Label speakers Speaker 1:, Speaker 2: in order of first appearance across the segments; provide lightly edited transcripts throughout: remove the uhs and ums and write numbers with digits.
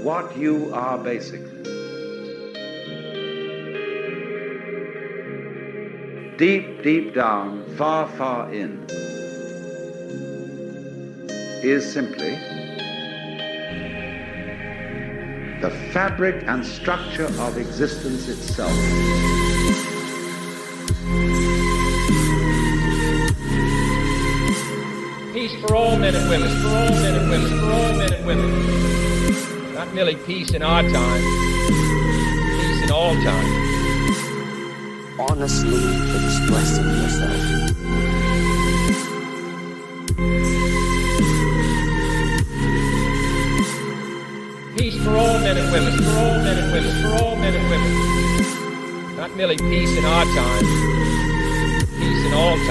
Speaker 1: what you are basically. Deep, deep down, far, far in, is simply the fabric and structure of existence itself.
Speaker 2: Peace for all men and women, for all men and women, for all men and women. Not merely peace in our time, peace in all time.
Speaker 3: Honestly expressing yourself.
Speaker 2: Peace for all men and women, for all men and women, for all men and women. Not merely peace in our time, peace in all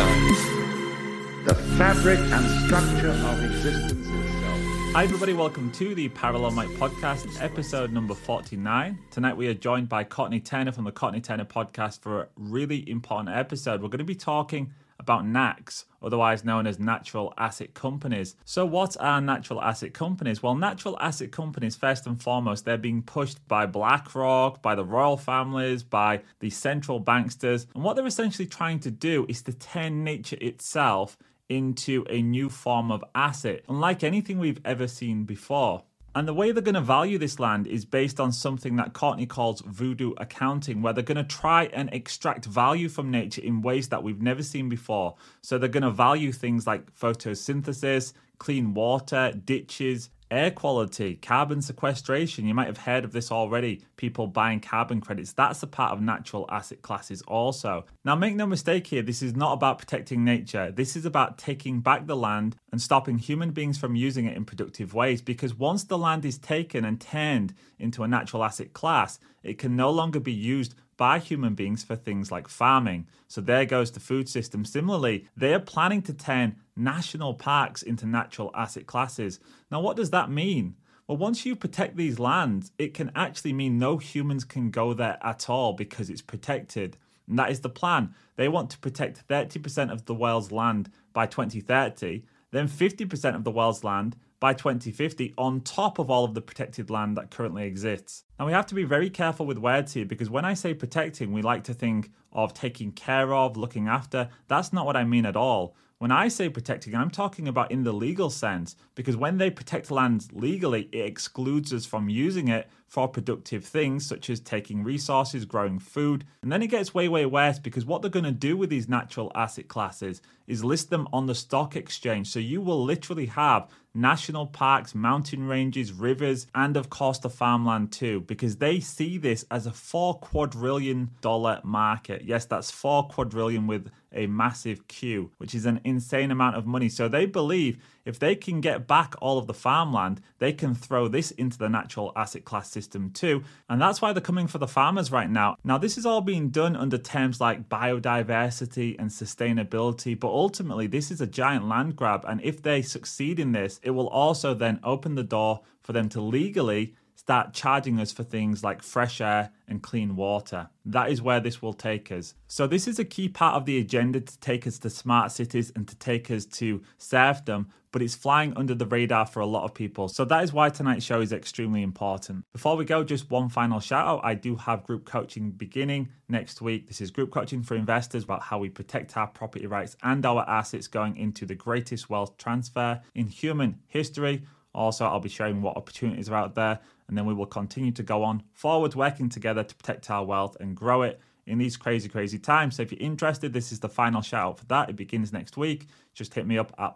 Speaker 2: time.
Speaker 1: The fabric and structure of existence itself.
Speaker 4: Hi everybody, welcome to the Parallel Mike Podcast, episode number 49. Tonight we are joined by Courtney Turner from the Courtney Turner Podcast for a really important episode. We're going to be talking about NACs, otherwise known as natural asset companies. So what are natural asset companies? Well, natural asset companies, first and foremost, they're being pushed by BlackRock, by the royal families, by the central banksters. And what they're essentially trying to do is to turn nature itself into a new form of asset, unlike anything we've ever seen before. And the way they're going to value this land is based on something that Courtney calls voodoo accounting, where they're going to try and extract value from nature in ways that we've never seen before. So they're going to value things like photosynthesis, clean water, ditches, air quality, carbon sequestration. You might have heard of this already, people buying carbon credits. That's a part of natural asset classes also. Now, make no mistake here, this is not about protecting nature. This is about taking back the land and stopping human beings from using it in productive ways, because once the land is taken and turned into a natural asset class, it can no longer be used by human beings for things like farming. So there goes the food system. Similarly, they are planning to turn national parks into natural asset classes. Now, what does that mean? Well, once you protect these lands, it can actually mean no humans can go there at all because it's protected. And that is the plan. They want to protect 30% of the world's land by 2030, then 50% of the world's land by 2050 on top of all of the protected land that currently exists. Now we have to be very careful with words here, because when I say protecting, we like to think of taking care of, looking after. That's not what I mean at all. When I say protecting, I'm talking about in the legal sense, because when they protect land legally, it excludes us from using it for productive things such as taking resources, growing food. And then it gets way, way worse, because what they're going to do with these natural asset classes is list them on the stock exchange. So you will literally have national parks, mountain ranges, rivers, and of course the farmland too, because they see this as a $4 quadrillion market. Yes, that's 4 quadrillion with a massive Q, which is an insane amount of money. So they believe if they can get back all of the farmland, they can throw this into the natural asset class system too. And that's why they're coming for the farmers right now. Now, this is all being done under terms like biodiversity and sustainability, but ultimately this is a giant land grab. And if they succeed in this, it will also then open the door for them to legally start charging us for things like fresh air and clean water. That is where this will take us. So this is a key part of the agenda to take us to smart cities and to take us to serfdom, but it's flying under the radar for a lot of people. So that is why tonight's show is extremely important. Before we go, just one final shout out. I do have group coaching beginning next week. This is group coaching for investors about how we protect our property rights and our assets going into the greatest wealth transfer in human history. Also, I'll be sharing what opportunities are out there, and then we will continue to go on forward, working together to protect our wealth and grow it in these crazy, crazy times. So if you're interested, this is the final shout out for that. It begins next week. Just hit me up at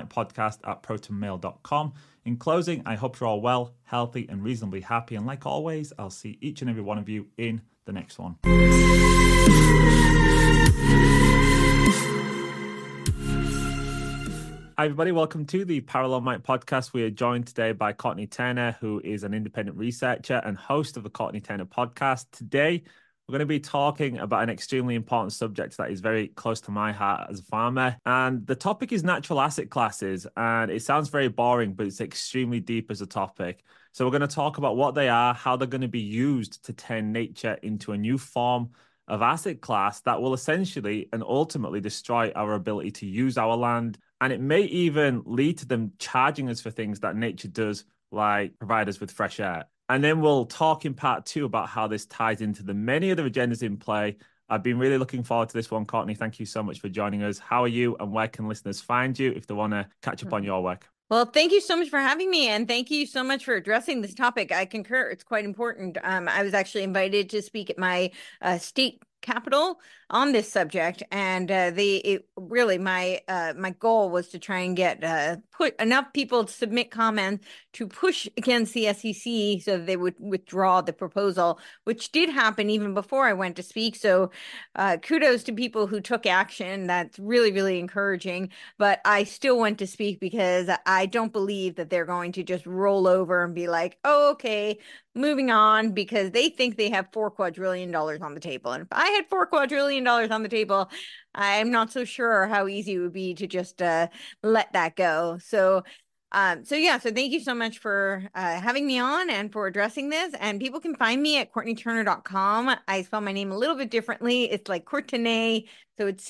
Speaker 4: parallelmikepodcast@protonmail.com. In closing, I hope you're all well, healthy, and reasonably happy. And like always, I'll see each and every one of you in the next one. Hi everybody, welcome to the Parallel Mike Podcast. We are joined today by Courtney Turner, who is an independent researcher and host of the Courtney Turner Podcast. Today, we're going to be talking about an extremely important subject that is very close to my heart as a farmer. And the topic is natural asset classes. And it sounds very boring, but it's extremely deep as a topic. So we're going to talk about what they are, how they're going to be used to turn nature into a new form of asset class that will essentially and ultimately destroy our ability to use our land. And it may even lead to them charging us for things that nature does, like provide us with fresh air. And then we'll talk in part 2 about how this ties into the many other agendas in play. I've been really looking forward to this one, Courtney. Thank you so much for joining us. How are you, and where can listeners find you if they want to catch up on your work?
Speaker 5: Well, thank you so much for having me, and thank you so much for addressing this topic. I concur. It's quite important. I was actually invited to speak at my state capital on this subject, and my goal was to try and get put enough people to submit comments to push against the SEC so that they would withdraw the proposal, which did happen even before I went to speak. So kudos to people who took action. That's really, really encouraging. But I still went to speak because I don't believe that they're going to just roll over and be like, oh, okay, moving on, because they think they have $4 quadrillion on the table. And if I had $4 quadrillion on the table, I'm not so sure how easy it would be to just let that go. So thank you so much for having me on and for addressing this. And people can find me at CourtneyTurner.com. I spell my name a little bit differently. It's like Courtenay. So it's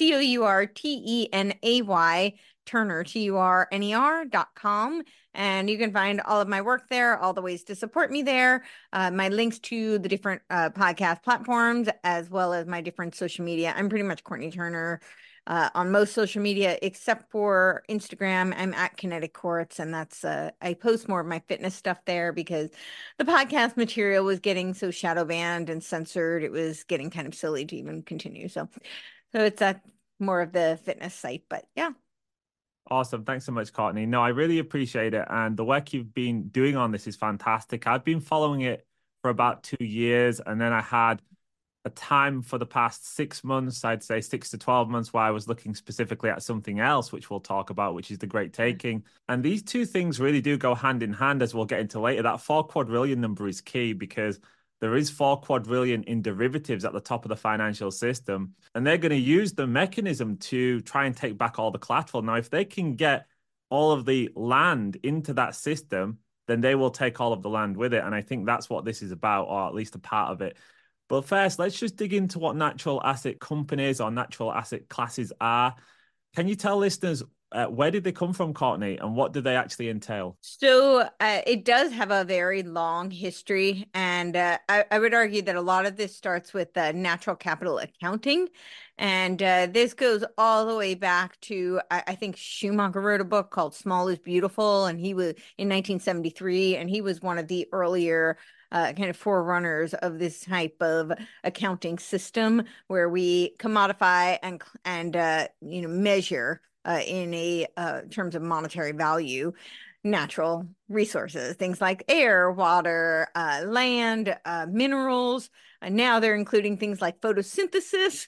Speaker 5: COURTENAY, Turner, TURNER.com. And you can find all of my work there, all the ways to support me there, my links to the different podcast platforms, as well as my different social media. I'm pretty much Courtney Turner on most social media, except for Instagram. I'm at Kinetic Courts, and that's I post more of my fitness stuff there because the podcast material was getting so shadow banned and censored. It was getting kind of silly to even continue. So it's more of the fitness site, but yeah.
Speaker 4: Awesome. Thanks so much, Courtney. No, I really appreciate it. And the work you've been doing on this is fantastic. I've been following it for about 2 years, and then I had a time for the past 6 months, I'd say 6 to 12 months, where I was looking specifically at something else, which we'll talk about, which is the Great Taking. And these two things really do go hand in hand, as we'll get into later. That 4 quadrillion number is key because there is 4 quadrillion in derivatives at the top of the financial system, and they're going to use the mechanism to try and take back all the collateral. Now, if they can get all of the land into that system, then they will take all of the land with it. And I think that's what this is about, or at least a part of it. But first, let's just dig into what natural asset companies or natural asset classes are. Can you tell listeners, where did they come from, Courtney, and what do they actually entail?
Speaker 5: So it does have a very long history, and I would argue that a lot of this starts with natural capital accounting, and this goes all the way back to, I think Schumacher wrote a book called Small is Beautiful, and he was in 1973, and he was one of the earlier kind of forerunners of this type of accounting system where we commodify and measure in terms of monetary value, natural resources, things like air, water, land, minerals. And now they're including things like photosynthesis.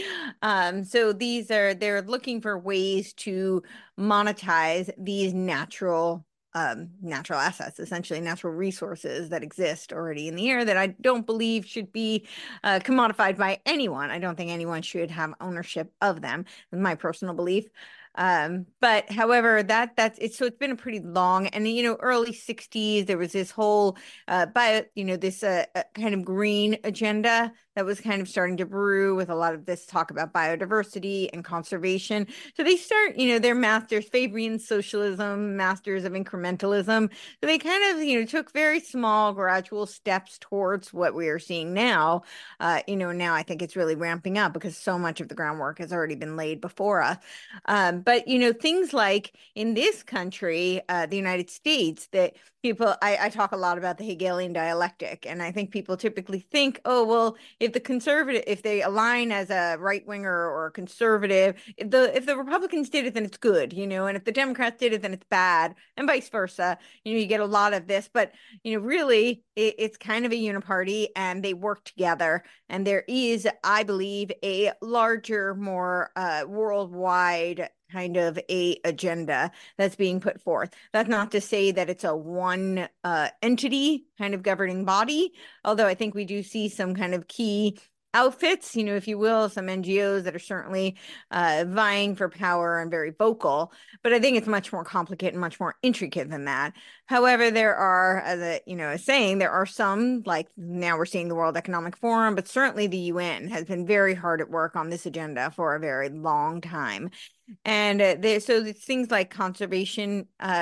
Speaker 5: So they're looking for ways to monetize these natural assets, essentially natural resources that exist already in the air that I don't believe should be commodified by anyone. I don't think anyone should have ownership of them, in my personal belief. But however, that's it. So it's been a pretty long, and early 60s, there was this whole kind of green agenda that was kind of starting to brew with a lot of this talk about biodiversity and conservation. So they start, they're masters, Fabian socialism, masters of incrementalism. So they kind of, took very small, gradual steps towards what we are seeing now. Now I think it's really ramping up because so much of the groundwork has already been laid before us. But things like in this country, the United States, that people, I talk a lot about the Hegelian dialectic, and I think people typically think, oh, well, if they align as a right winger or a conservative, if the Republicans did it, then it's good, and if the Democrats did it, then it's bad, and vice versa. You get a lot of this, but really it's kind of a uniparty, and they work together. And there is, I believe, a larger, more worldwide kind of a agenda that's being put forth. That's not to say that it's a one entity kind of governing body, although I think we do see some kind of key outfits, if you will, some NGOs that are certainly vying for power and very vocal. But I think it's much more complicated and much more intricate than that. However, there are, as I saying, there are some, like now we're seeing the World Economic Forum, but certainly the UN has been very hard at work on this agenda for a very long time. And so it's things like conservation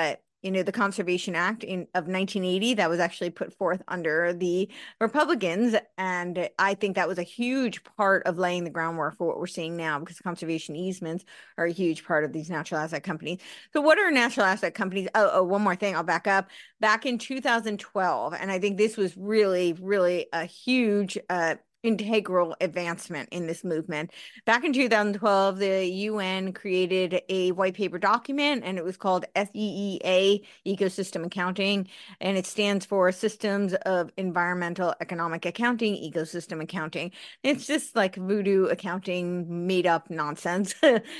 Speaker 5: the Conservation Act of 1980 that was actually put forth under the Republicans. And I think that was a huge part of laying the groundwork for what we're seeing now, because conservation easements are a huge part of these natural asset companies. So what are natural asset companies? Oh, one more thing. I'll back up. Back in 2012, and I think this was really, really a huge integral advancement in this movement. Back in 2012, the UN created a white paper document, and it was called SEEA, Ecosystem Accounting, and it stands for Systems of Environmental Economic Accounting, Ecosystem Accounting. It's just like voodoo accounting, made up nonsense,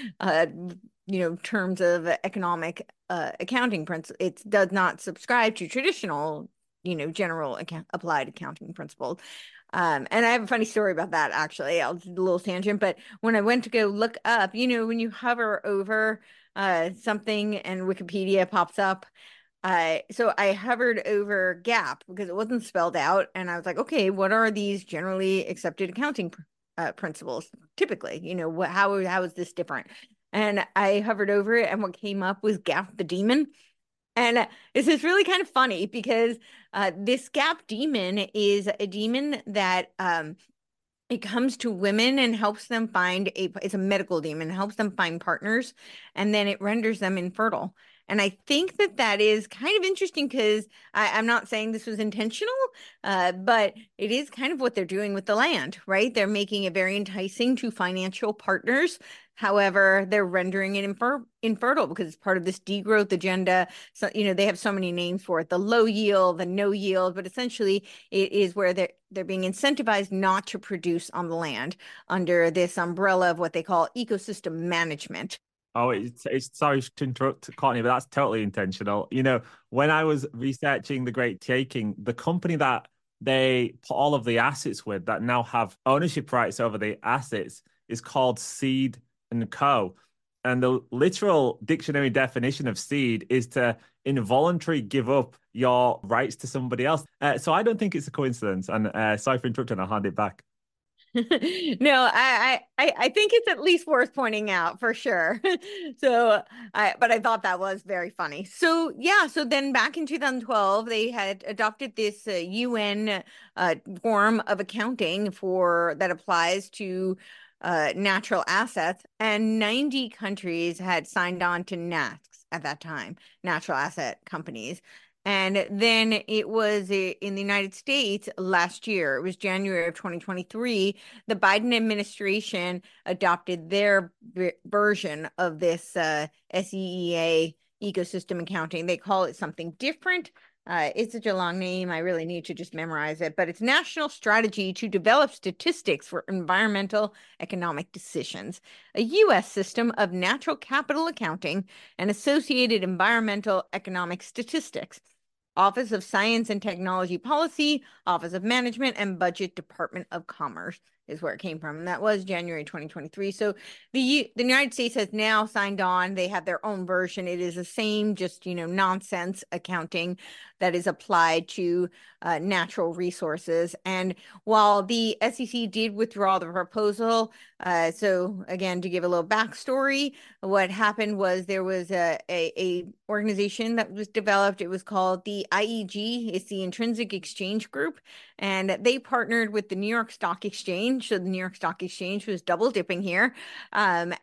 Speaker 5: terms of economic accounting principles. It does not subscribe to traditional, general applied accounting principles. And I have a funny story about that, actually. I'll do a little tangent, but when I went to go look up, when you hover over something and Wikipedia pops up, so I hovered over GAAP because it wasn't spelled out, and I was like, okay, what are these generally accepted accounting principles typically? How is this different? And I hovered over it, and what came up was GAAP the Demon. And this is really kind of funny because this GAAP demon is a demon that it comes to women and helps them find it's a medical demon, helps them find partners, and then it renders them infertile. And I think that is kind of interesting because I'm not saying this was intentional, but it is kind of what they're doing with the land, right? They're making it very enticing to financial partners. However, they're rendering it infertile because it's part of this degrowth agenda. So, they have so many names for it, the low yield, the no yield, but essentially it is where they're being incentivized not to produce on the land under this umbrella of what they call ecosystem management.
Speaker 4: Oh, it's sorry to interrupt, Courtney, but that's totally intentional. When I was researching The Great Taking, the company that they put all of the assets with that now have ownership rights over the assets is called Seed & Co. And the literal dictionary definition of seed is to involuntarily give up your rights to somebody else. So I don't think it's a coincidence. And sorry for interrupting, I'll hand it back.
Speaker 5: No, I think it's at least worth pointing out for sure. But I thought that was very funny. So yeah, so then back in 2012, they had adopted this UN form of accounting that applies to natural assets, and 90 countries had signed on to NACS at that time, natural asset companies. And then it was in the United States last year, it was January of 2023, the Biden administration adopted their version of this SEEA ecosystem accounting. They call it something different. It's such a long name, I really need to just memorize it, but it's National Strategy to Develop Statistics for Environmental Economic Decisions, a U.S. system of natural capital accounting and associated environmental economic statistics. Office of Science and Technology Policy, Office of Management and Budget, Department of Commerce is where it came from. And that was January 2023. So the United States has now signed on. They have their own version. It is the same, just, nonsense accounting that is applied to natural resources. And while the SEC did withdraw the proposal, so again, to give a little backstory, what happened was there was a organization that was developed. It was called the IEG. It's the Intrinsic Exchange Group, and they partnered with the New York Stock Exchange. So the New York Stock Exchange was double dipping here, and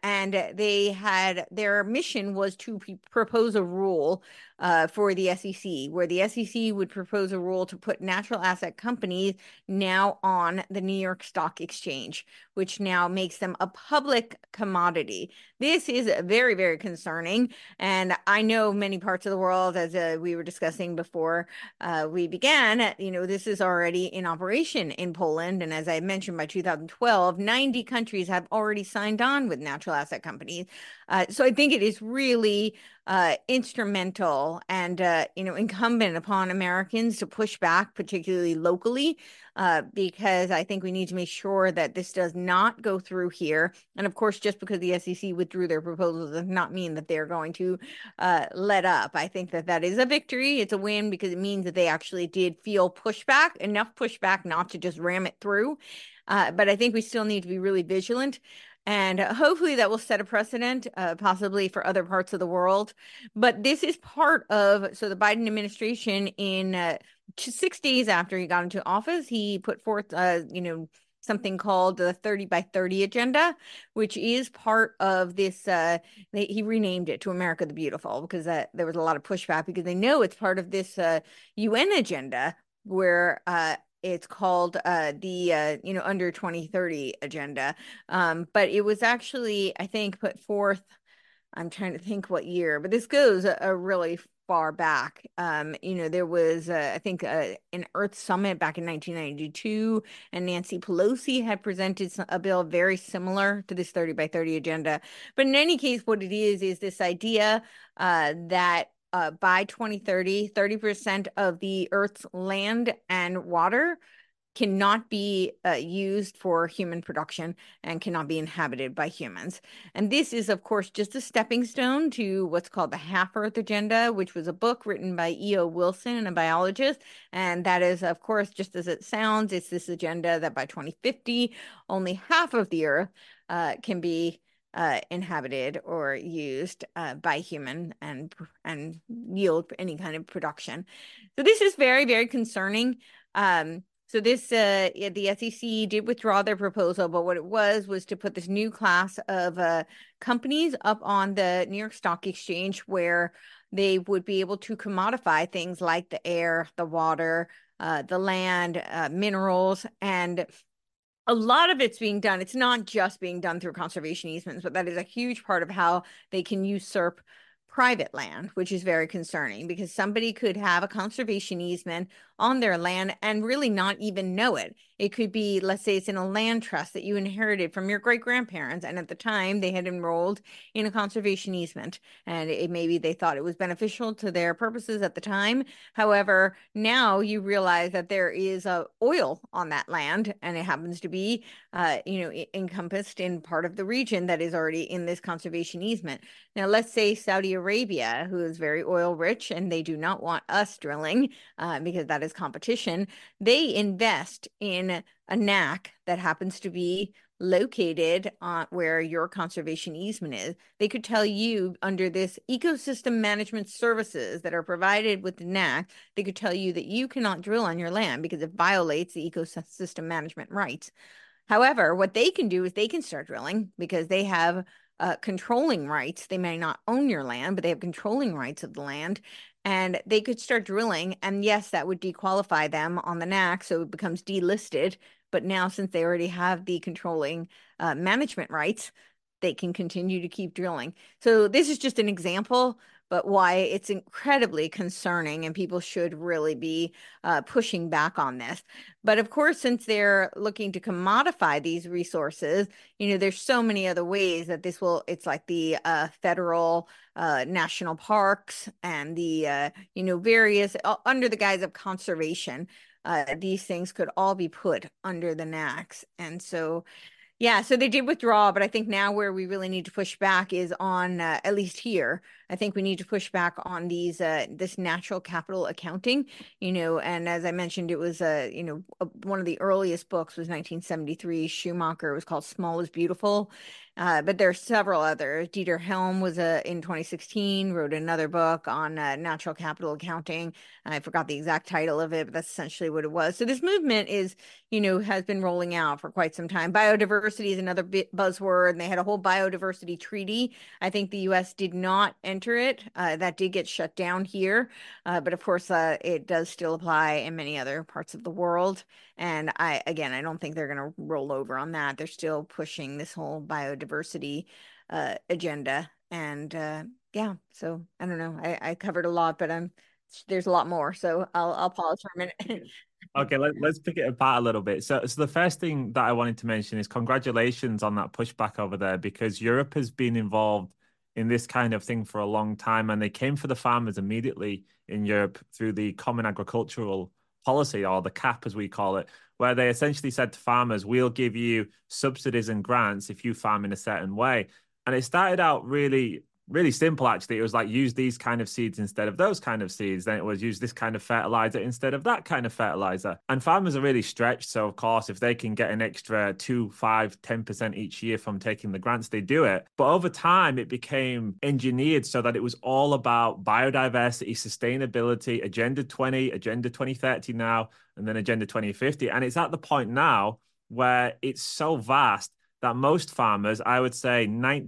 Speaker 5: their mission was to propose a rule for the SEC, where the SEC would propose a rule to put natural asset companies now on the New York Stock Exchange, which now makes them a public commodity. This is very, very concerning. And I know many parts of the world, as we were discussing before we began, this is already in operation in Poland. And as I mentioned, by 2012, 90 countries have already signed on with natural asset companies. So I think it is really instrumental and, incumbent upon Americans to push back, particularly locally, because I think we need to make sure that this does not go through here. And of course, just because the SEC withdrew their proposals does not mean that they're going to let up. I think that is a victory. It's a win because it means that they actually did feel pushback, enough pushback not to just ram it through. But I think we still need to be really vigilant. And hopefully that will set a precedent, possibly for other parts of the world. But this is part of, so the Biden administration in 6 days after he got into office, he put forth, something called the 30 by 30 agenda, which is part of this. He renamed it to America the Beautiful because there was a lot of pushback because they know it's part of this UN agenda where it's called the under 2030 agenda. But it was actually, I think, put forth. I'm trying to think what year, but this goes a really far back. There was, I think, an Earth Summit back in 1992, and Nancy Pelosi had presented a bill very similar to this 30 by 30 agenda. But in any case, what it is this idea that by 2030, 30% of the Earth's land and water cannot be used for human production and cannot be inhabited by humans. And this is, of course, just a stepping stone to what's called the Half Earth Agenda, which was a book written by E.O. Wilson, a biologist. And that is, of course, just as it sounds, it's this agenda that by 2050, only half of the Earth can be inhabited or used by human and yield any kind of production. So this is very, very concerning. So this, the SEC did withdraw their proposal, but what it was to put this new class of companies up on the New York Stock Exchange where they would be able to commodify things like the air, the water, the land, minerals, and a lot of it's being done. It's not just being done through conservation easements, but that is a huge part of how they can usurp private land, which is very concerning because somebody could have a conservation easement on their land and really not even know it. It could be, let's say it's in a land trust that you inherited from your great-grandparents, and at the time they had enrolled in a conservation easement, and maybe they thought it was beneficial to their purposes at the time. However, now you realize that there is oil on that land, and it happens to be, encompassed in part of the region that is already in this conservation easement. Now, let's say Saudi Arabia, who is very oil rich, and they do not want us drilling because that is competition. They invest in a NAC that happens to be located where your conservation easement is. They could tell you under this ecosystem management services that are provided with the NAC, they could tell you that you cannot drill on your land because it violates the ecosystem management rights. However, what they can do is they can start drilling because they have controlling rights. They may not own your land, but they have controlling rights of the land. And they could start drilling. And yes, that would dequalify them on the NAC. So it becomes delisted. But now, since they already have the controlling management rights, they can continue to keep drilling. So this is just an example, but why it's incredibly concerning and people should really be pushing back on this. But of course, since they're looking to commodify these resources, there's so many other ways that it's like the federal national parks and the, various, under the guise of conservation, these things could all be put under the NACs. And so, yeah, so they did withdraw, but I think now where we really need to push back is on, at least here, I think we need to push back on this natural capital accounting, and as I mentioned, it was, one of the earliest books was 1973, Schumacher. It was called Small is Beautiful. But there are several others. Dieter Helm was in 2016, wrote another book on natural capital accounting. I forgot the exact title of it, but that's essentially what it was. So this movement is, has been rolling out for quite some time. Biodiversity is another buzzword, and they had a whole biodiversity treaty. I think the U.S. did not enter it. That did get shut down here. But of course, it does still apply in many other parts of the world. And I don't think they're going to roll over on that. They're still pushing this whole biodiversity agenda. And yeah, so I don't know. I covered a lot, but there's a lot more. So I'll pause for a minute.
Speaker 4: Okay, let's pick it apart a little bit. So the first thing that I wanted to mention is congratulations on that pushback over there, because Europe has been involved in this kind of thing for a long time, and they came for the farmers immediately in Europe through the Common Agricultural Policy, or the CAP as we call it, where they essentially said to farmers, we'll give you subsidies and grants if you farm in a certain way. And it started out really really simple, actually. It was like, use these kind of seeds instead of those kind of seeds. Then it was, use this kind of fertilizer instead of that kind of fertilizer. And farmers are really stretched. So, of course, if they can get an extra 2, 5, 10% each year from taking the grants, they do it. But over time, it became engineered so that it was all about biodiversity, sustainability, Agenda 20, Agenda 2030 now, and then Agenda 2050. And it's at the point now where it's so vast that most farmers, I would say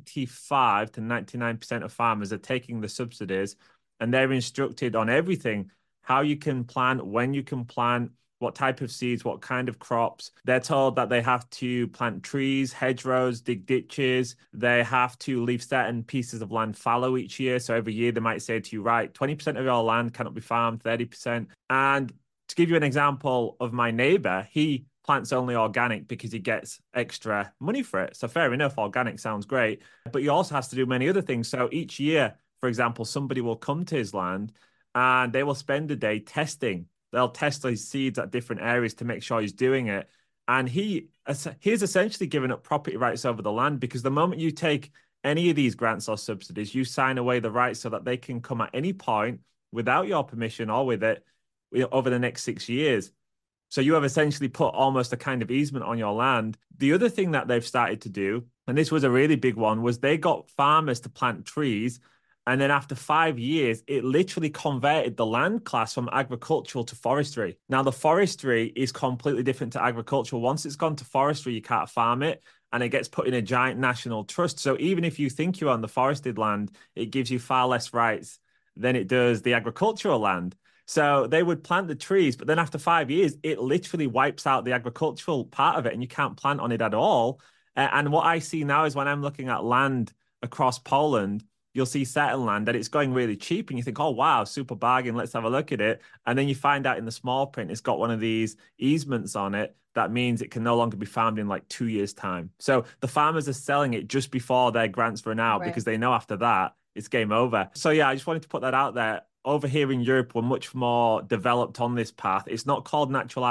Speaker 4: 95 to 99% of farmers, are taking the subsidies, and they're instructed on everything: how you can plant, when you can plant, what type of seeds, what kind of crops. They're told that they have to plant trees, hedgerows, dig ditches. They have to leave certain pieces of land fallow each year. So every year they might say to you, right, 20% of your land cannot be farmed, 30%. And to give you an example of my neighbor, he plants only organic because he gets extra money for it. So fair enough, organic sounds great, but he also has to do many other things. So each year, for example, somebody will come to his land and they will spend a day testing. They'll test his seeds at different areas to make sure he's doing it. And he's essentially given up property rights over the land, because the moment you take any of these grants or subsidies, you sign away the rights so that they can come at any point without your permission or with it over the next 6 years. So you have essentially put almost a kind of easement on your land. The other thing that they've started to do, and this was a really big one, was they got farmers to plant trees. And then after 5 years, it literally converted the land class from agricultural to forestry. Now, the forestry is completely different to agricultural. Once it's gone to forestry, you can't farm it, and it gets put in a giant national trust. So even if you think you're on the forested land, it gives you far less rights than it does the agricultural land. So they would plant the trees, but then after 5 years, it literally wipes out the agricultural part of it, and you can't plant on it at all. And what I see now is, when I'm looking at land across Poland, you'll see certain land that it's going really cheap, and you think, oh, wow, super bargain, let's have a look at it. And then you find out in the small print, it's got one of these easements on it. That means it can no longer be farmed in like 2 years' time. So the farmers are selling it just before their grants run out, because they know after that, it's game over. So yeah, I just wanted to put that out there. Over here in Europe, we're much more developed on this path. It's not called natural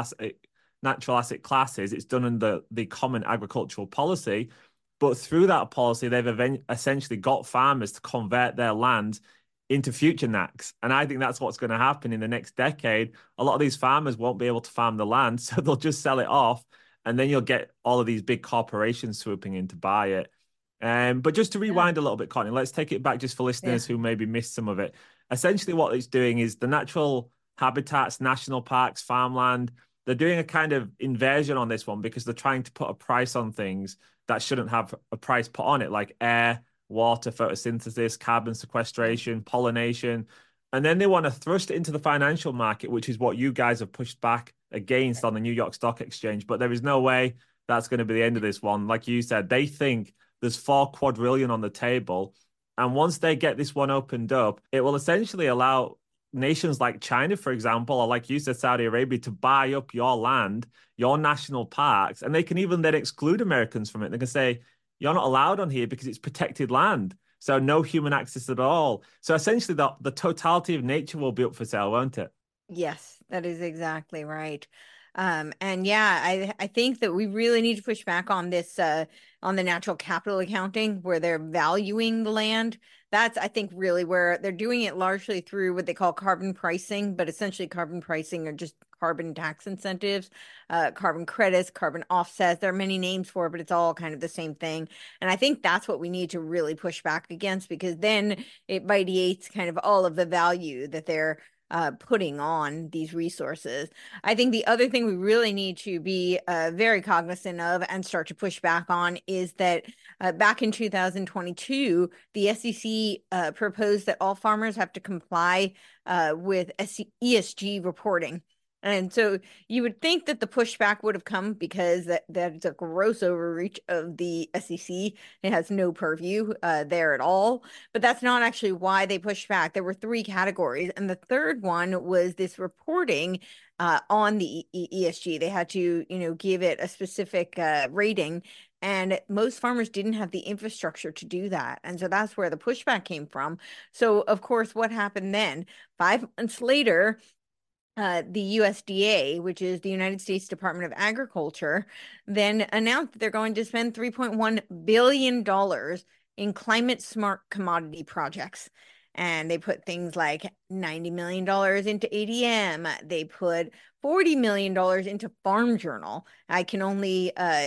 Speaker 4: asset classes. It's done under the Common Agricultural Policy. But through that policy, they've essentially got farmers to convert their land into future NACs. And I think that's what's going to happen in the next decade. A lot of these farmers won't be able to farm the land, so they'll just sell it off. And then you'll get all of these big corporations swooping in to buy it. But just to rewind a little bit, Courtney, let's take it back just for listeners who maybe missed some of it. Essentially, what it's doing is the natural habitats, national parks, farmland, they're doing a kind of inversion on this one, because they're trying to put a price on things that shouldn't have a price put on it, like air, water, photosynthesis, carbon sequestration, pollination. And then they want to thrust it into the financial market, which is what you guys have pushed back against on the New York Stock Exchange. But there is no way that's going to be the end of this one. Like you said, they think there's 4 quadrillion on the table. And once they get this one opened up, it will essentially allow nations like China, for example, or like you said, Saudi Arabia, to buy up your land, your national parks. And they can even then exclude Americans from it. They can say, you're not allowed on here because it's protected land. So no human access at all. So essentially the totality of nature will be up for sale, won't it?
Speaker 5: Yes, that is exactly right. And yeah, I think that we really need to push back on this, on the natural capital accounting, where they're valuing the land. That's, I think, really where they're doing it largely through what they call carbon pricing, but essentially carbon pricing are just carbon tax incentives, carbon credits, carbon offsets. There are many names for it, but it's all kind of the same thing. And I think that's what we need to really push back against, because then it vitiates kind of all of the value that they're putting on these resources. I think the other thing we really need to be very cognizant of and start to push back on is that back in 2022, the SEC proposed that all farmers have to comply with ESG reporting. And so you would think that the pushback would have come because that's a gross overreach of the SEC. It has no purview there at all. But that's not actually why they pushed back. There were 3 categories. And the third one was this reporting on the ESG. They had to, give it a specific rating. And most farmers didn't have the infrastructure to do that. And so that's where the pushback came from. So, of course, what happened then? 5 months later, the USDA, which is the United States Department of Agriculture, then announced that they're going to spend $3.1 billion in climate smart commodity projects. And they put things like $90 million into ADM. They put $40 million into Farm Journal. I can only,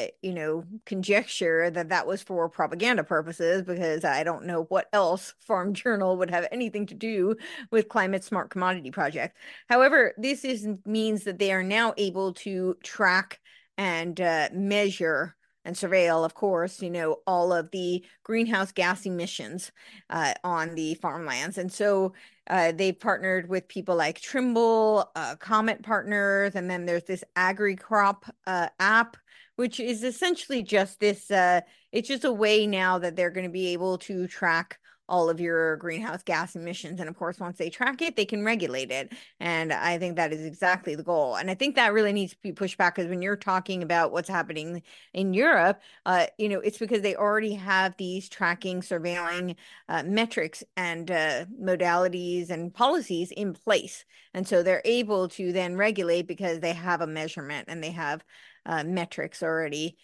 Speaker 5: conjecture that that was for propaganda purposes, because I don't know what else Farm Journal would have anything to do with climate smart commodity projects. However, means that they are now able to track and measure and surveil, of course, all of the greenhouse gas emissions on the farmlands. And so they've partnered with people like Trimble, Comet Partners, and then there's this AgriCrop app, which is essentially just this, it's just a way now that they're going to be able to track all of your greenhouse gas emissions. And of course, once they track it, they can regulate it. And I think that is exactly the goal. And I think that really needs to be pushed back, because when you're talking about what's happening in Europe, it's because they already have these tracking, surveilling metrics and modalities and policies in place. And so they're able to then regulate because they have a measurement and they have metrics already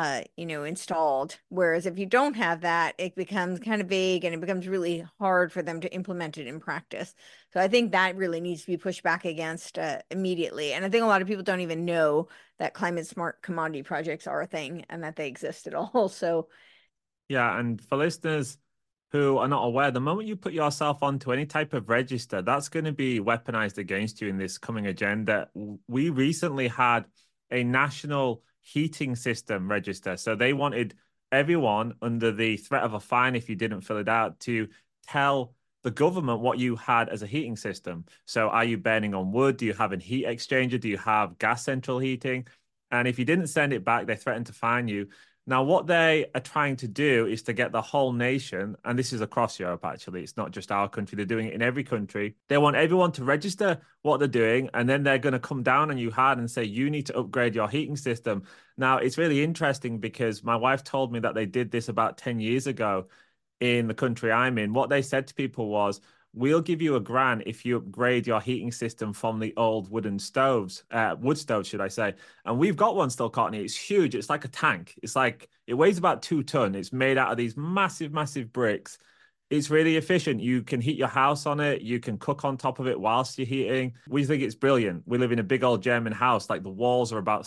Speaker 5: installed. Whereas if you don't have that, it becomes kind of vague and it becomes really hard for them to implement it in practice. So I think that really needs to be pushed back against immediately. And I think a lot of people don't even know that climate smart commodity projects are a thing and that they exist at all. So
Speaker 4: yeah, and for listeners who are not aware, the moment you put yourself onto any type of register, that's going to be weaponized against you in this coming agenda. We recently had a national heating system register. So they wanted everyone, under the threat of a fine if you didn't fill it out, to tell the government what you had as a heating system. So are you burning on wood? Do you have a heat exchanger? Do you have gas central heating? And if you didn't send it back, they threatened to fine you. Now, what they are trying to do is to get the whole nation, and this is across Europe, actually. It's not just our country. They're doing it in every country. They want everyone to register what they're doing, and then they're going to come down on you hard and say, you need to upgrade your heating system. Now, it's really interesting because my wife told me that they did this about 10 years ago in the country I'm in. What they said to people was, we'll give you a grant if you upgrade your heating system from the old wood stoves, should I say. And we've got one still, Courtney. It's huge. It's like a tank. It weighs about 2 tons. It's made out of these massive, massive bricks. It's really efficient. You can heat your house on it. You can cook on top of it whilst you're heating. We think it's brilliant. We live in a big old German house. Like, the walls are about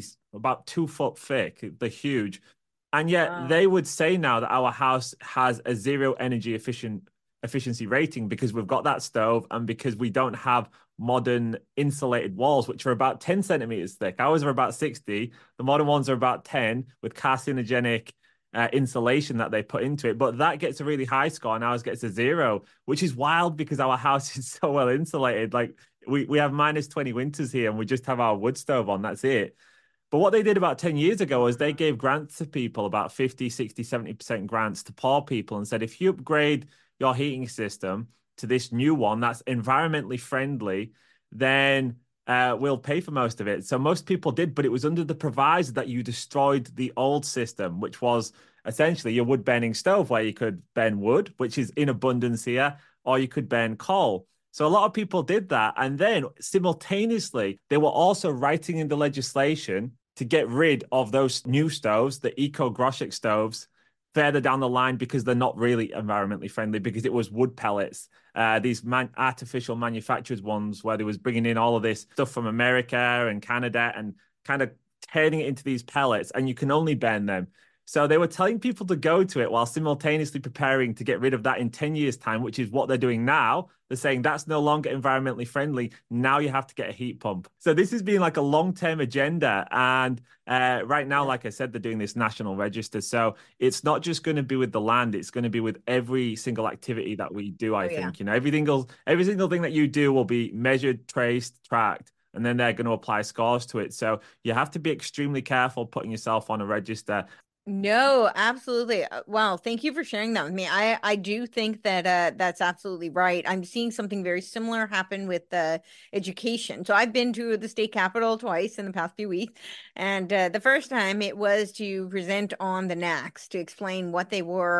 Speaker 4: 2 foot thick. They're huge. And yet They would say now that our house has a zero energy efficiency rating because we've got that stove and because we don't have modern insulated walls, which are about 10 centimeters thick. Ours are about 60. The modern ones are about 10 with carcinogenic insulation that they put into it. But that gets a really high score and ours gets a 0, which is wild because our house is so well insulated. Like, we have -20 winters here and we just have our wood stove on. That's it. But what they did about 10 years ago is they gave grants to people, about 50, 60, 70% grants to poor people, and said, if you upgrade your heating system to this new one that's environmentally friendly, then we'll pay for most of it. So most people did, but it was under the proviso that you destroyed the old system, which was essentially your wood burning stove, where you could burn wood, which is in abundance here, or you could burn coal. So a lot of people did that. And then simultaneously, they were also writing in the legislation to get rid of those new stoves, the eco-Groshek stoves, further down the line, because they're not really environmentally friendly, because it was wood pellets, these artificial manufactured ones, where they was bringing in all of this stuff from America and Canada and kind of turning it into these pellets, and you can only burn them. So they were telling people to go to it while simultaneously preparing to get rid of that in 10 years' time, which is what they're doing now. They're saying that's no longer environmentally friendly. Now you have to get a heat pump. So this has been like a long-term agenda. And right now, like I said, they're doing this national register. So it's not just going to be with the land. It's going to be with every single activity that we do, I think. Every single thing that you do will be measured, traced, tracked, and then they're going to apply scores to it. So you have to be extremely careful putting yourself on a register.
Speaker 5: No, absolutely. Wow, thank you for sharing that with me. I do think that that's absolutely right. I'm seeing something very similar happen with education. So I've been to the state capitol twice in the past few weeks, and the first time it was to present on the NAAQS, to explain what they were,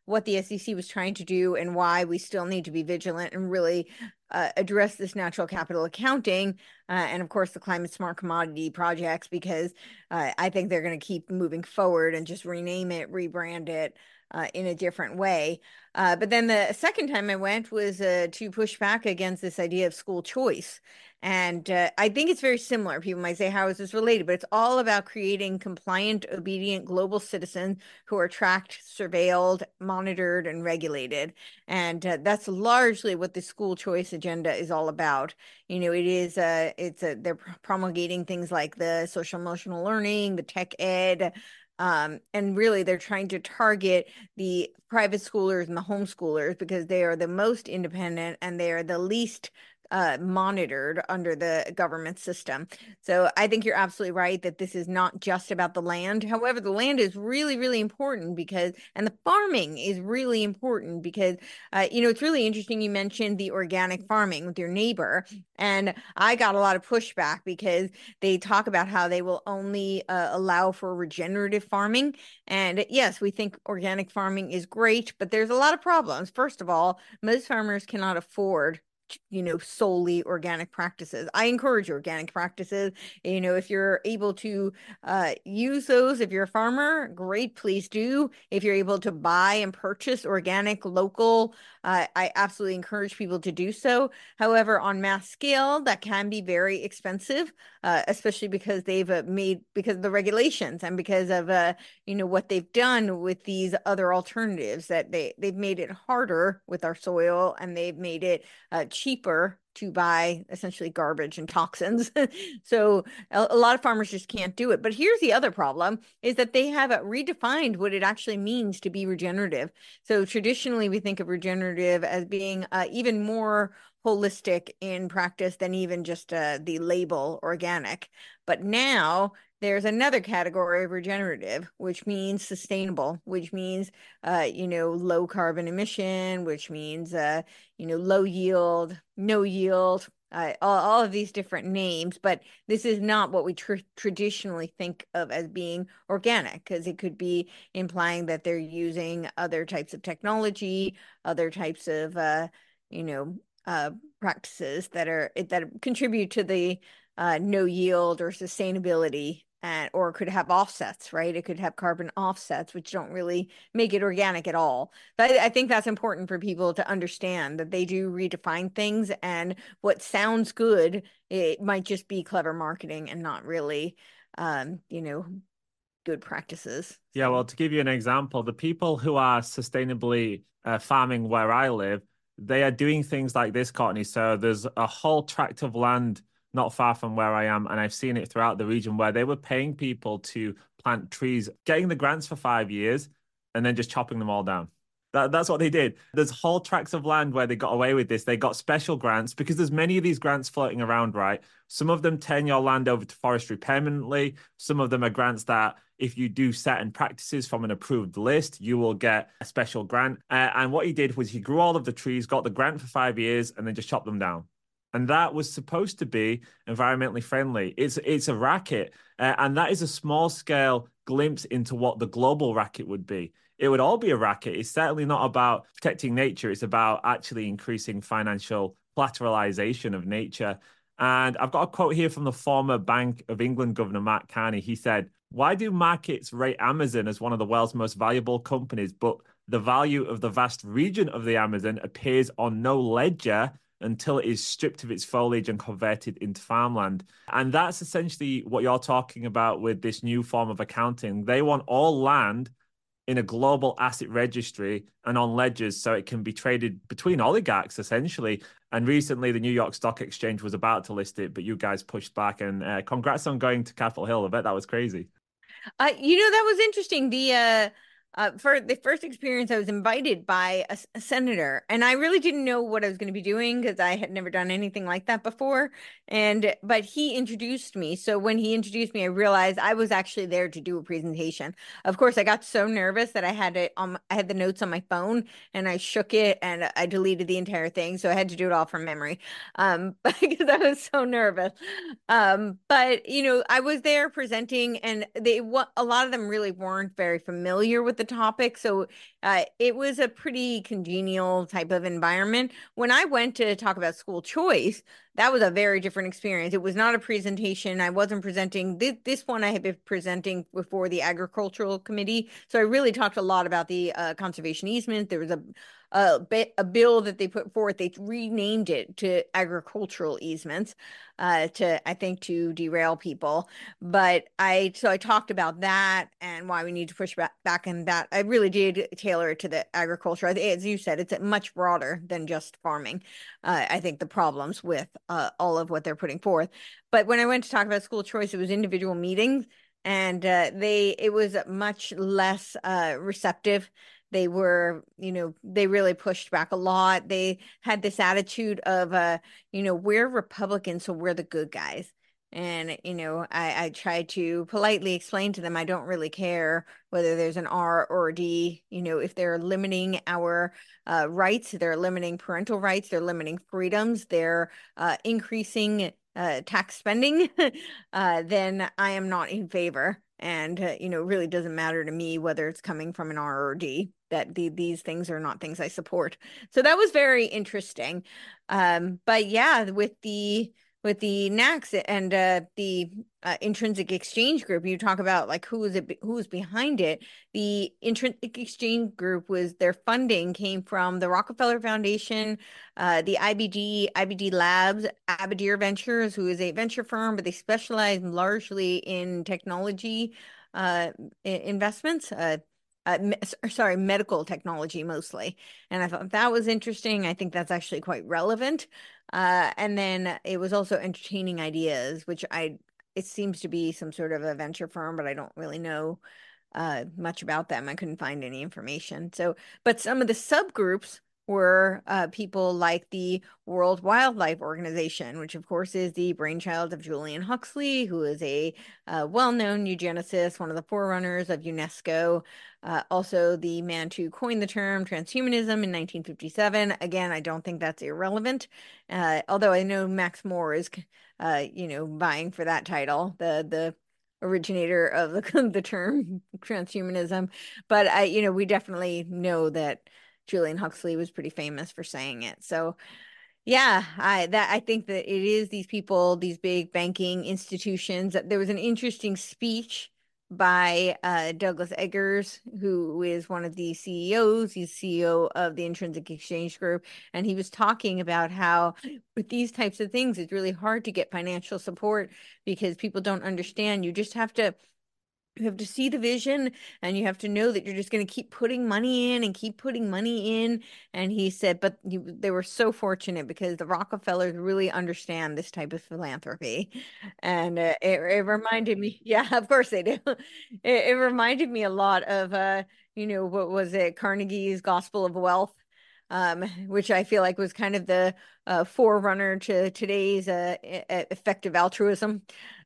Speaker 5: what the SEC was trying to do and why we still need to be vigilant and really address this natural capital accounting and of course the climate smart commodity projects, because I think they're going to keep moving forward and just rename it, rebrand it in a different way. But then the second time I went was to push back against this idea of school choice. And I think it's very similar. People might say, how is this related? But it's all about creating compliant, obedient global citizens who are tracked, surveilled, monitored, and regulated. And that's largely what the school choice agenda is all about. It is, they're promulgating things like the social emotional learning, the tech ed, and really they're trying to target the private schoolers and the homeschoolers because they are the most independent and they are the least monitored under the government system. So I think you're absolutely right that this is not just about the land. However, the land is really, really important and the farming is really important because, it's really interesting. You mentioned the organic farming with your neighbor, and I got a lot of pushback because they talk about how they will only allow for regenerative farming. And yes, we think organic farming is great, but there's a lot of problems. First of all, most farmers cannot afford solely organic practices. I encourage organic practices. If you're able to use those, if you're a farmer, great, please do. If you're able to buy and purchase organic, local, I absolutely encourage people to do so. However, on mass scale, that can be very expensive, especially because because of the regulations and because of what they've done with these other alternatives, that they've made it harder with our soil, and they've made it cheaper to buy essentially garbage and toxins. So a lot of farmers just can't do it. But here's the other problem, is that they have redefined what it actually means to be regenerative. So traditionally, we think of regenerative as being even more holistic in practice than even just the label organic. But now there's another category of regenerative, which means sustainable, which means, low carbon emission, which means, low yield, no yield, all of these different names. But this is not what we traditionally think of as being organic, because it could be implying that they're using other types of technology, other types of, practices that contribute to the no yield or sustainability, or could have offsets, right? It could have carbon offsets, which don't really make it organic at all. But I think that's important for people to understand, that they do redefine things, and what sounds good, it might just be clever marketing and not really, good practices.
Speaker 4: Yeah, well, to give you an example, the people who are sustainably farming where I live, they are doing things like this, Courtney. So there's a whole tract of land not far from where I am, and I've seen it throughout the region, where they were paying people to plant trees, getting the grants for 5 years, and then just chopping them all down. That's what they did. There's whole tracts of land where they got away with this. They got special grants because there's many of these grants floating around, right? Some of them turn your land over to forestry permanently. Some of them are grants that if you do certain practices from an approved list, you will get a special grant. And what he did was he grew all of the trees, got the grant for 5 years, and then just chopped them down. And that was supposed to be environmentally friendly. It's a racket. And that is a small scale glimpse into what the global racket would be. It would all be a racket. It's certainly not about protecting nature. It's about actually increasing financial collateralization of nature. And I've got a quote here from the former Bank of England Governor, Mark Carney. He said, "Why do markets rate Amazon as one of the world's most valuable companies, but the value of the vast region of the Amazon appears on no ledger until it is stripped of its foliage and converted into farmland?" And that's essentially what you're talking about with this new form of accounting. They want all land in a global asset registry and on ledgers so it can be traded between oligarchs, essentially. And recently, the New York Stock Exchange was about to list it, but you guys pushed back. And congrats on going to Capitol Hill. I bet that was crazy.
Speaker 5: That was interesting. For the first experience, I was invited by a senator, and I really didn't know what I was going to be doing because I had never done anything like that before. But he introduced me. So when he introduced me, I realized I was actually there to do a presentation. Of course, I got so nervous that I had the notes on my phone, and I shook it and I deleted the entire thing. So I had to do it all from memory, because I was so nervous. But I was there presenting, and a lot of them really weren't very familiar with the the topic. So it was a pretty congenial type of environment. When I went to talk about school choice, that was a very different experience. It was not a presentation. I wasn't presenting this one. I had been presenting before the Agricultural Committee. So I really talked a lot about the conservation easement. There was a bill that they put forth. They renamed it to agricultural easements to derail people. But I talked about that and why we need to push back in that. I really did tailor it to the agriculture. As you said, it's much broader than just farming. I think the problems with all of what they're putting forth. But when I went to talk about school choice, it was individual meetings, and it was much less receptive. They were, they really pushed back a lot. They had this attitude of, we're Republicans, so we're the good guys. And, I tried to politely explain to them, I don't really care whether there's an R or a D, if they're limiting our rights, they're limiting parental rights, they're limiting freedoms, they're increasing tax spending, then I am not in favor. And, it really doesn't matter to me whether it's coming from an R or a D, that these things are not things I support. So that was very interesting. But yeah, with the NACS and the Intrinsic Exchange Group, you talk about like who was behind it. The Intrinsic Exchange Group their funding came from the Rockefeller Foundation, the IBD Labs, Abadir Ventures, who is a venture firm, but they specialize largely in technology investments. Medical technology mostly. And I thought that was interesting. I think that's actually quite relevant. And then it was also Entertaining Ideas, which it seems to be some sort of a venture firm, but I don't really know much about them. I couldn't find any information. But some of the subgroups were people like the World Wildlife Organization, which of course is the brainchild of Julian Huxley, who is a well-known eugenicist, one of the forerunners of UNESCO. Also the man to coin the term transhumanism in 1957. Again, I don't think that's irrelevant, although I know Max Moore is, vying for that title, the originator of the term transhumanism. But we definitely know that Julian Huxley was pretty famous for saying it. So yeah, I think that it is these people, these big banking institutions. There was an interesting speech by Douglas Eggers, who is one of the CEOs. He's CEO of the Intrinsic Exchange Group. And he was talking about how with these types of things, it's really hard to get financial support because people don't understand. You have to see the vision, and you have to know that you're just going to keep putting money in and keep putting money in. And he said, but they were so fortunate because the Rockefellers really understand this type of philanthropy. And it reminded me, yeah, of course they do. It reminded me a lot of, what was it? Carnegie's Gospel of Wealth. Which I feel like was kind of the forerunner to today's effective altruism.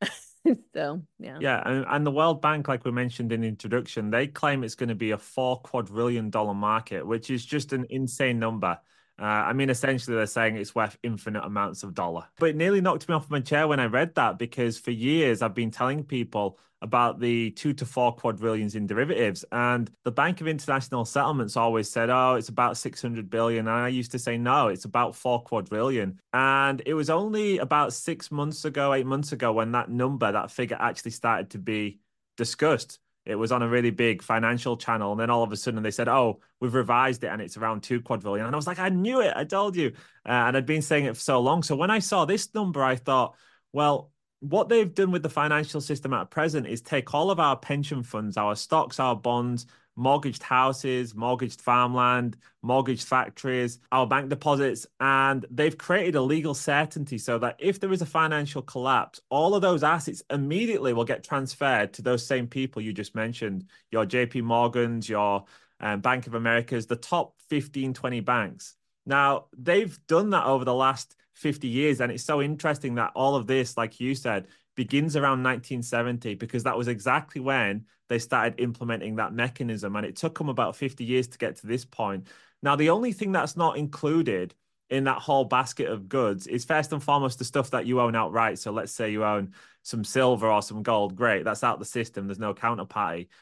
Speaker 5: So, yeah.
Speaker 4: Yeah, and the World Bank, like we mentioned in the introduction, they claim it's going to be a $4 quadrillion market, which is just an insane number. Essentially, they're saying it's worth infinite amounts of dollar. But it nearly knocked me off my chair when I read that, because for years I've been telling people about the 2 to 4 quadrillions in derivatives. And the Bank of International Settlements always said, oh, it's about 600 billion. And I used to say, no, it's about 4 quadrillion. And it was only about 8 months ago, when that figure actually started to be discussed. It was on a really big financial channel. And then all of a sudden they said, oh, we've revised it and it's around 2 quadrillion. And I was like, I knew it. I told you. And I'd been saying it for so long. So when I saw this number, I thought, well, what they've done with the financial system at present is take all of our pension funds, our stocks, our bonds, mortgaged houses, mortgaged farmland, mortgaged factories, our bank deposits, and they've created a legal certainty so that if there is a financial collapse, all of those assets immediately will get transferred to those same people you just mentioned, your JP Morgans, your Bank of Americas, the top 15, 20 banks. Now, they've done that over the last 50 years, and it's so interesting that all of this, like you said, begins around 1970, because that was exactly when they started implementing that mechanism, and it took them about 50 years to get to this point. Now, the only thing that's not included in that whole basket of goods is first and foremost the stuff that you own outright. So let's say you own some silver or some gold, great, that's out the system, there's no counterparty.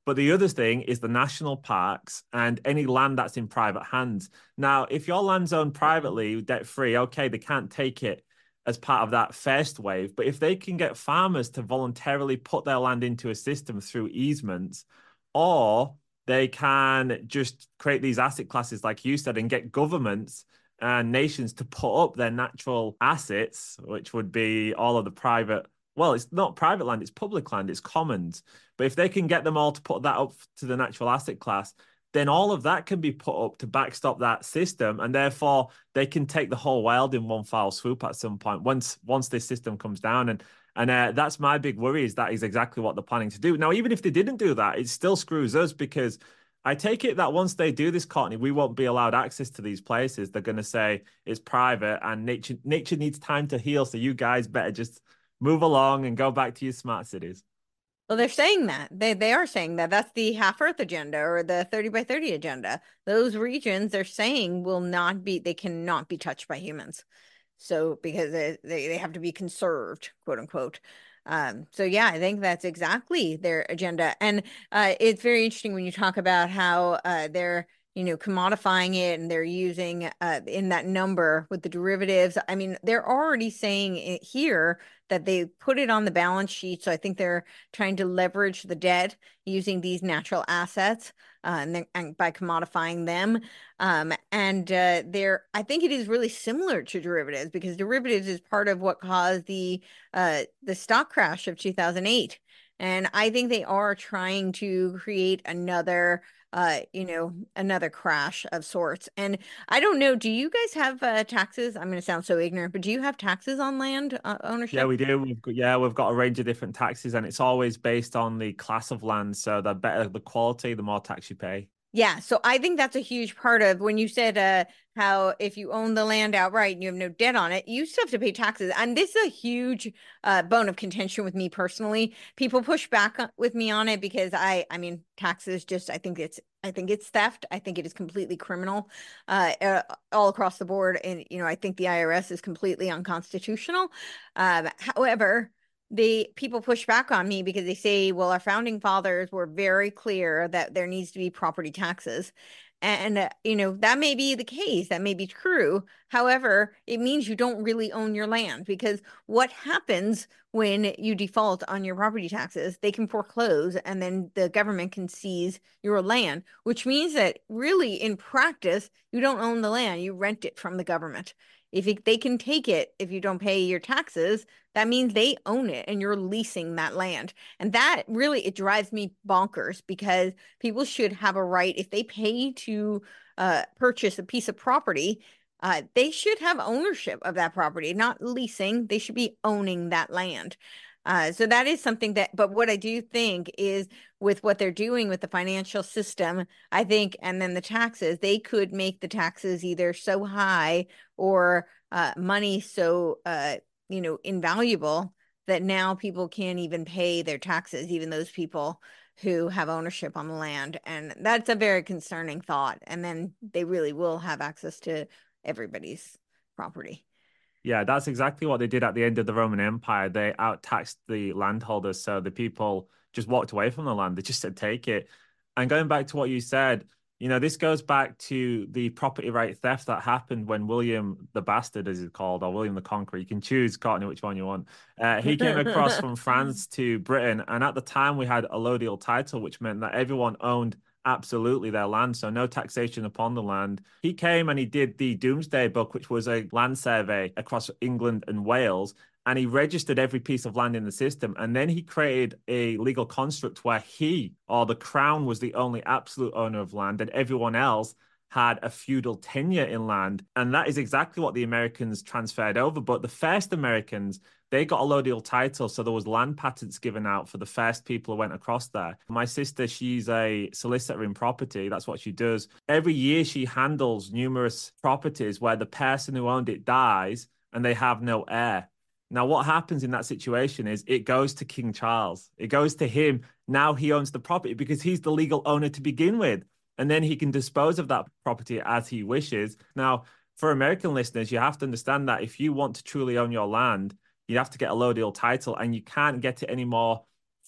Speaker 4: But the other thing is the national parks and any land that's in private hands. Now, if your land's owned privately, debt free, okay, they can't take it as part of that first wave. But if they can get farmers to voluntarily put their land into a system through easements, or they can just create these asset classes, like you said, and get governments and nations to put up their natural assets, which would be all of the private, well, it's not private land, it's public land, it's commons. But if they can get them all to put that up to the natural asset class, then all of that can be put up to backstop that system. And therefore, they can take the whole world in one foul swoop at some point once this system comes down. And that's my big worry, is that is exactly what they're planning to do. Now, even if they didn't do that, it still screws us, because I take it that once they do this, Courtney, we won't be allowed access to these places. They're going to say it's private and nature needs time to heal. So you guys better just move along and go back to your smart cities.
Speaker 5: Well, they're saying that. They are saying that. That's the Half Earth agenda, or the 30 by 30 agenda. Those regions, they're saying, they cannot be touched by humans. So because they have to be conserved, quote unquote. So yeah, I think that's exactly their agenda. And it's very interesting when you talk about how they're commodifying it, and they're using in that number with the derivatives. I mean, they're already saying it here that they put it on the balance sheet. So I think they're trying to leverage the debt using these natural assets and by commodifying them. I think it is really similar to derivatives, because derivatives is part of what caused the stock crash of 2008. And I think they are trying to create another crash of sorts. And I don't know, do you guys have taxes? I'm going to sound so ignorant, but do you have taxes on land ownership?
Speaker 4: Yeah, we do. We've got a range of different taxes, and it's always based on the class of land. So the better the quality, the more tax you pay.
Speaker 5: Yeah, so I think that's a huge part of when you said how if you own the land outright and you have no debt on it, you still have to pay taxes. And this is a huge bone of contention with me personally. People push back with me on it because I mean, taxes I think it's theft. I think it is completely criminal all across the board. And, I think the IRS is completely unconstitutional. However, the people push back on me because they say, well, our founding fathers were very clear that there needs to be property taxes. And, that may be the case. That may be true. However, it means you don't really own your land, because what happens when you default on your property taxes? They can foreclose, and then the government can seize your land, which means that really in practice, you don't own the land. You rent it from the government. If they can take it, if you don't pay your taxes, that means they own it and you're leasing that land. And that really, it drives me bonkers, because people should have a right, if they pay to purchase a piece of property, they should have ownership of that property, not leasing. They should be owning that land. So that is something but what I do think is, with what they're doing with the financial system, I think, and then the taxes, they could make the taxes either so high or money so, invaluable, that now people can't even pay their taxes, even those people who have ownership on the land. And that's a very concerning thought. And then they really will have access to everybody's property.
Speaker 4: Yeah, that's exactly what they did at the end of the Roman Empire. They out-taxed the landholders, so the people just walked away from the land. They just said, take it. And going back to what you said, this goes back to the property right theft that happened when William the Bastard, as he's called, or William the Conqueror. You can choose, Courtney, which one you want. He came across from France to Britain, and at the time we had allodial title, which meant that everyone owned absolutely their land, so no taxation upon the land. He came and he did the Domesday Book, which was a land survey across England and Wales, and he registered every piece of land in the system. And then he created a legal construct where he, or the crown, was the only absolute owner of land, and everyone else had a feudal tenure in land. And that is exactly what the Americans transferred over. But the first Americans, they got allodial title, so there was land patents given out for the first people who went across there. My sister, she's a solicitor in property. That's what she does. Every year she handles numerous properties where the person who owned it dies and they have no heir. Now, what happens in that situation is it goes to King Charles. It goes to him. Now he owns the property because he's the legal owner to begin with. And then he can dispose of that property as he wishes. Now, for American listeners, you have to understand that if you want to truly own your land, you have to get a allodial title, and you can't get it anymore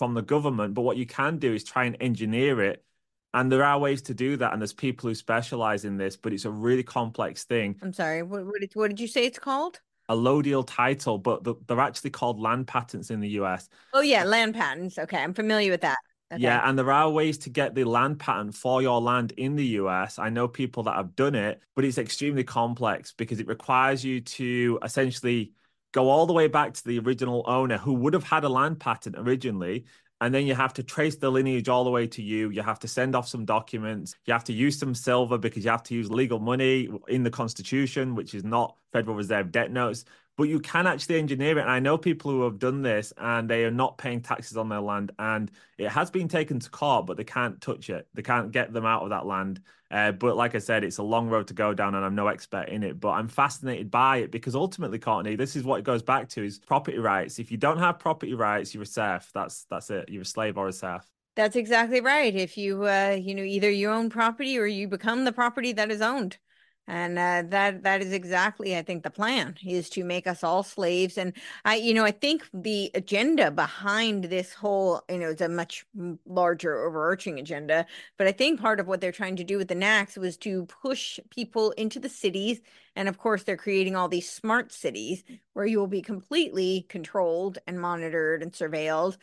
Speaker 4: from the government, but what you can do is try and engineer it. And there are ways to do that, and there's people who specialize in this, but it's a really complex thing.
Speaker 5: I'm sorry, what did you say it's called?
Speaker 4: Allodial title, but they're actually called land patents in the US.
Speaker 5: Oh yeah, land patents. Okay, I'm familiar with that. Okay.
Speaker 4: Yeah, and there are ways to get the land patent for your land in the US. I know people that have done it, but it's extremely complex because it requires you to essentially go all the way back to the original owner who would have had a land patent originally. And then you have to trace the lineage all the way to you. You have to send off some documents. You have to use some silver because you have to use legal money in the Constitution, which is not Federal Reserve debt notes. But you can actually engineer it. And I know people who have done this and they are not paying taxes on their land. And it has been taken to court, but they can't touch it. They can't get them out of that land. But like I said, it's a long road to go down and I'm no expert in it. But I'm fascinated by it because ultimately, Courtney, this is what it goes back to is property rights. If you don't have property rights, you're a serf. That's it. You're a slave or a serf.
Speaker 5: That's exactly right. If you, either you own property or you become the property that is owned. And that is exactly, I think, the plan is to make us all slaves. And I think the agenda behind this whole, it's a much larger overarching agenda. But I think part of what they're trying to do with the NACs was to push people into the cities. And of course, they're creating all these smart cities where you will be completely controlled and monitored and surveilled.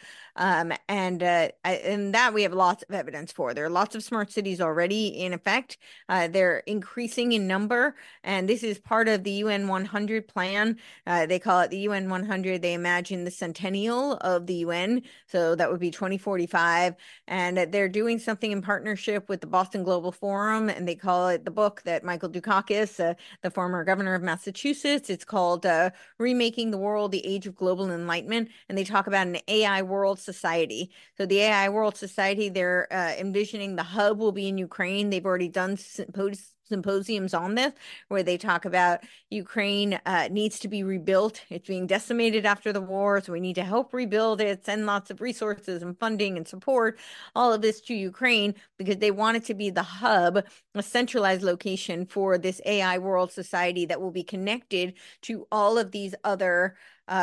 Speaker 5: And that we have lots of evidence for. There are lots of smart cities already in effect. They're increasing in number. And this is part of the UN 100 plan. They call it the UN 100. They imagine the centennial of the UN. So that would be 2045. And they're doing something in partnership with the Boston Global Forum. And they call it the book that Michael Dukakis, the former governor of Massachusetts. It's called Remaking the World, the Age of Global Enlightenment. And they talk about an AI world society. So the AI world society, they're envisioning the hub will be in Ukraine. They've already done symposiums on this where they talk about Ukraine needs to be rebuilt. It's being decimated after the war, so we need to help rebuild it, send lots of resources and funding and support, all of this to Ukraine because they want it to be the hub, a centralized location for this AI world society that will be connected to all of these other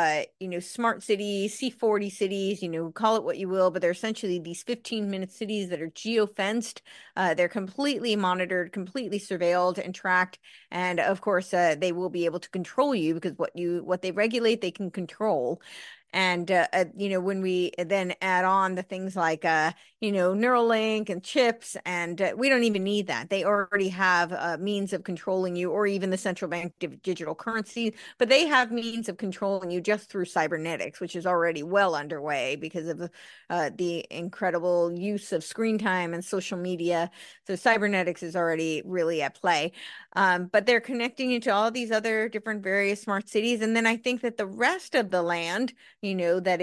Speaker 5: smart cities, C40 cities, call it what you will, but they're essentially these 15-minute cities that are geo-fenced. They're completely monitored, completely surveilled and tracked. And of course, they will be able to control you because what they regulate, they can control. And, when we then add on the things like, Neuralink and chips, and we don't even need that. They already have means of controlling you, or even the central bank digital currency, but they have means of controlling you just through cybernetics, which is already well underway because of the incredible use of screen time and social media. So cybernetics is already really at play. But they're connecting you to all these other different various smart cities. And then I think that the rest of the land, that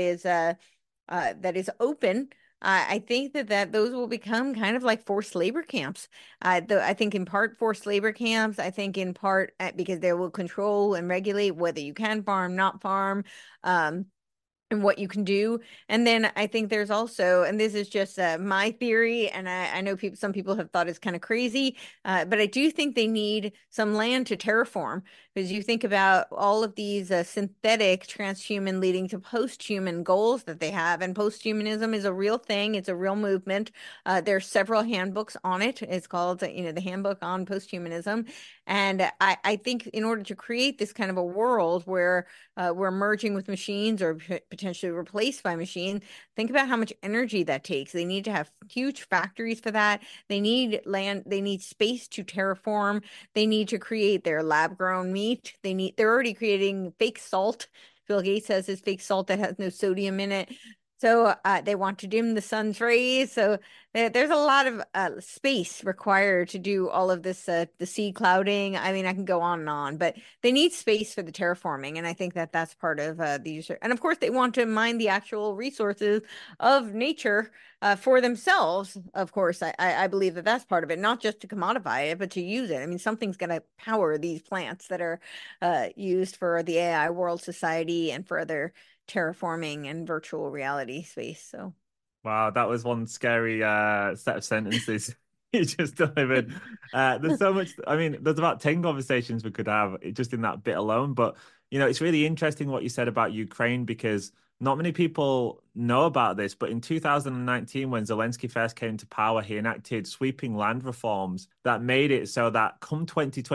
Speaker 5: is open. I think that those will become kind of like forced labor camps. I think in part forced labor camps. I think in part because they will control and regulate whether you can farm, not farm. And what you can do. And then I think there's also, and this is just my theory, and I know some people have thought it's kind of crazy, but I do think they need some land to terraform, because you think about all of these synthetic transhuman leading to post-human goals that they have, and post-humanism is a real thing. It's a real movement. There are several handbooks on it. It's called, the Handbook on Post-Humanism. And I think in order to create this kind of a world where we're merging with machines or potentially replaced by machines, think about how much energy that takes. They need to have huge factories for that. They need land. They need space to terraform. They need to create their lab-grown meat. They're already creating fake salt. Bill Gates has his fake salt that has no sodium in it. So they want to dim the sun's rays. So there's a lot of space required to do all of this, the seed clouding. I mean, I can go on and on, but they need space for the terraforming. And I think that that's part of the user. And of course, they want to mine the actual resources of nature for themselves. Of course, I believe that that's part of it, not just to commodify it, but to use it. I mean, something's going to power these plants that are used for the AI world society and for other terraforming and virtual reality space. So
Speaker 4: wow, that was one scary set of sentences you just delivered. There's so much. I mean, there's about 10 conversations we could have just in that bit alone. But it's really interesting what you said about Ukraine, because not many people know about this, but in 2019, when Zelensky first came to power, he enacted sweeping land reforms that made it so that come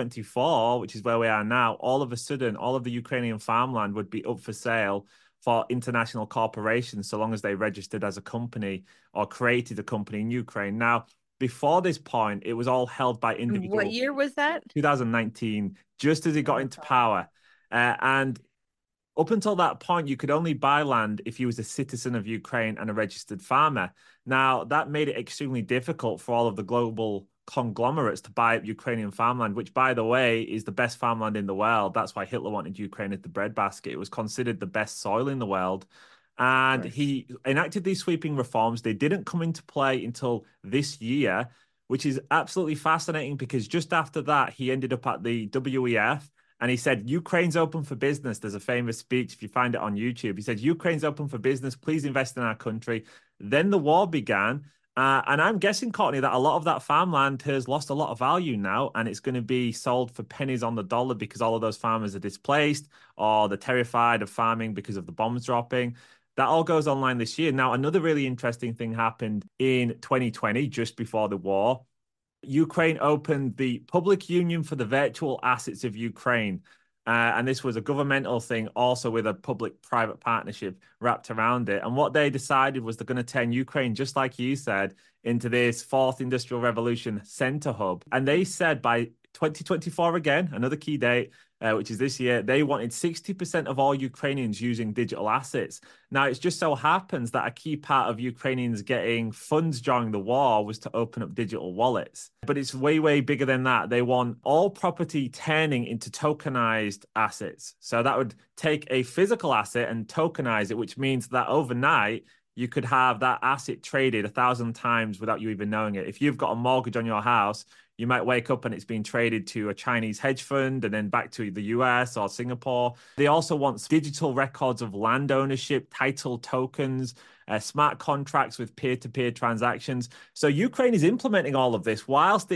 Speaker 4: 2024, which is where we are now, all of a sudden, all of the Ukrainian farmland would be up for sale for international corporations, so long as they registered as a company or created a company in Ukraine. Now, before this point, it was all held by individuals.
Speaker 5: What year was that?
Speaker 4: 2019, just as he got into power. And up until that point, you could only buy land if you was a citizen of Ukraine and a registered farmer. Now, that made it extremely difficult for all of the global conglomerates to buy up Ukrainian farmland, which, by the way, is the best farmland in the world. That's why Hitler wanted Ukraine as the breadbasket. It was considered the best soil in the world. And he enacted these sweeping reforms. They didn't come into play until this year, which is absolutely fascinating because just after that, he ended up at the WEF. And he said, Ukraine's open for business. There's a famous speech, if you find it on YouTube. He said, Ukraine's open for business. Please invest in our country. Then the war began. And I'm guessing, Courtney, that a lot of that farmland has lost a lot of value now. And it's going to be sold for pennies on the dollar because all of those farmers are displaced or they're terrified of farming because of the bombs dropping. That all goes online this year. Now, another really interesting thing happened in 2020, just before the war. Ukraine opened the Public Union for the Virtual Assets of Ukraine. And this was a governmental thing also with a public-private partnership wrapped around it. And what they decided was they're going to turn Ukraine, just like you said, into this fourth industrial revolution center hub. And they said by 2024 again, another key date, which is this year, they wanted 60% of all Ukrainians using digital assets. Now, it just so happens that a key part of Ukrainians getting funds during the war was to open up digital wallets. But it's way, way bigger than that. They want all property turning into tokenized assets. So that would take a physical asset and tokenize it, which means that overnight, you could have that asset traded 1,000 times without you even knowing it. If you've got a mortgage on your house, you might wake up and it's being traded to a Chinese hedge fund and then back to the US or Singapore. They also want digital records of land ownership, title tokens, smart contracts with peer-to-peer transactions. So Ukraine is implementing all of this whilst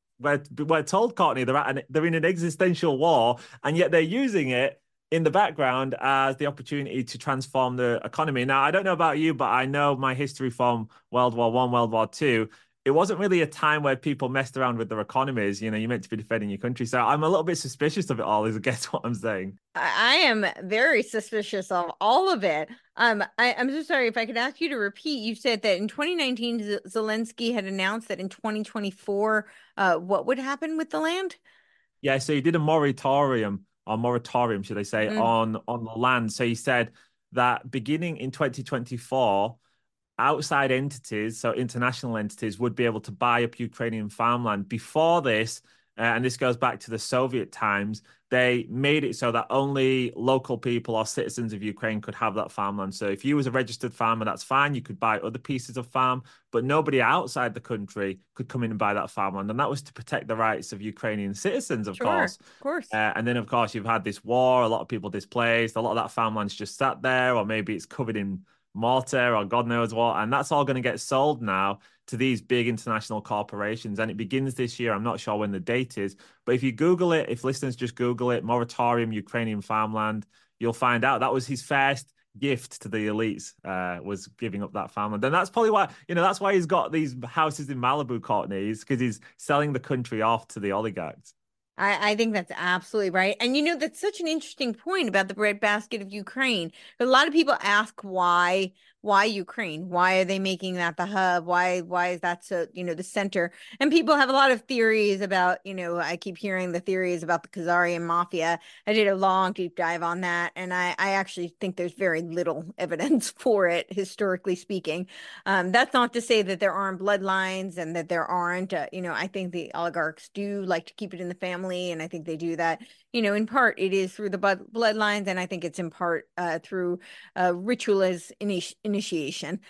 Speaker 4: we're told, Courtney, they're in an existential war, and yet they're using it in the background as the opportunity to transform the economy. Now, I don't know about you, but I know my history from World War I, World War II. It wasn't really a time where people messed around with their economies. You know, you're meant to be defending your country. So I'm a little bit suspicious of it all, is I guess what I'm saying.
Speaker 5: I am very suspicious of all of it. I'm so sorry, if I could ask you to repeat. You said that in 2019, Zelensky had announced that in 2024, what would happen with the land?
Speaker 4: Yeah, so he did a moratorium, should I say, on the land. So he said that beginning in 2024, outside entities, so international entities, would be able to buy up Ukrainian farmland. Before this, and this goes back to the Soviet times, they made it so that only local people or citizens of Ukraine could have that farmland. So if you was a registered farmer, that's fine. You could buy other pieces of farm, but nobody outside the country could come in and buy that farmland. And that was to protect the rights of Ukrainian citizens, of course.
Speaker 5: Of course.
Speaker 4: And then, of course, you've had this war, a lot of people displaced, a lot of that farmland's just sat there, or maybe it's covered in mortar or God knows what, and that's all going to get sold now to these big international corporations, and it begins this year. I'm not sure when the date is, but if you Google it, if listeners just Google it, moratorium Ukrainian farmland, you'll find out that was his first gift to the elites, was giving up that farmland. And that's probably why, that's why he's got these houses in Malibu, Courtney, because he's selling the country off to the oligarchs.
Speaker 5: I think that's absolutely right. And that's such an interesting point about the breadbasket of Ukraine. A lot of people ask why Ukraine? Why are they making that the hub? Why is that so, the center? And people have a lot of theories about, I keep hearing the theories about the Khazarian mafia. I did a long deep dive on that. And I actually think there's very little evidence for it, historically speaking. That's not to say that there aren't bloodlines and that there aren't, I think the oligarchs do like to keep it in the family. And I think they do that, in part it is through the bloodlines. And I think it's in part through ritualist initiation.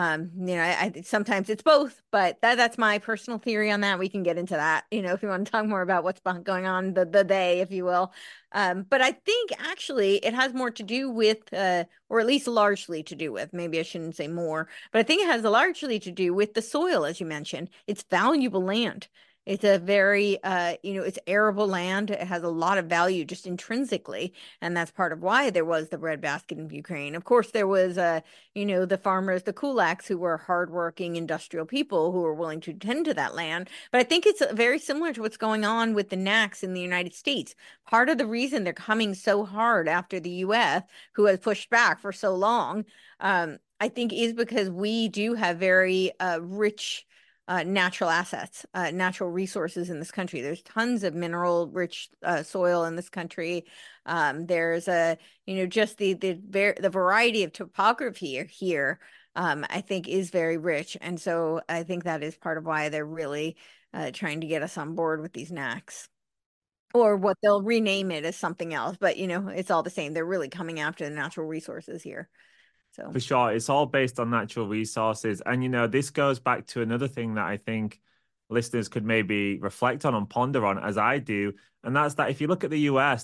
Speaker 5: I sometimes it's both, but that's my personal theory on that. We can get into that, if you want to talk more about what's going on the day, if you will. But I think actually it has more to do with, or at least largely to do with, maybe I shouldn't say more, but I think it has largely to do with the soil, as you mentioned. It's valuable land. It's a very, it's arable land. It has a lot of value just intrinsically. And that's part of why there was the breadbasket in Ukraine. Of course, there was, the farmers, the kulaks, who were hardworking industrial people who were willing to tend to that land. But I think it's very similar to what's going on with the NACs in the United States. Part of the reason they're coming so hard after the U.S., who has pushed back for so long, I think is because we do have very rich natural assets, natural resources in this country. There's tons of mineral rich soil in this country. There's just the variety of topography here, I think is very rich. And so I think that is part of why they're really trying to get us on board with these NACs. Or what they'll rename it as something else, but it's all the same. They're really coming after the natural resources here. So
Speaker 4: for sure, it's all based on natural resources. And, this goes back to another thing that I think listeners could maybe reflect on and ponder on, as I do. And that's that if you look at the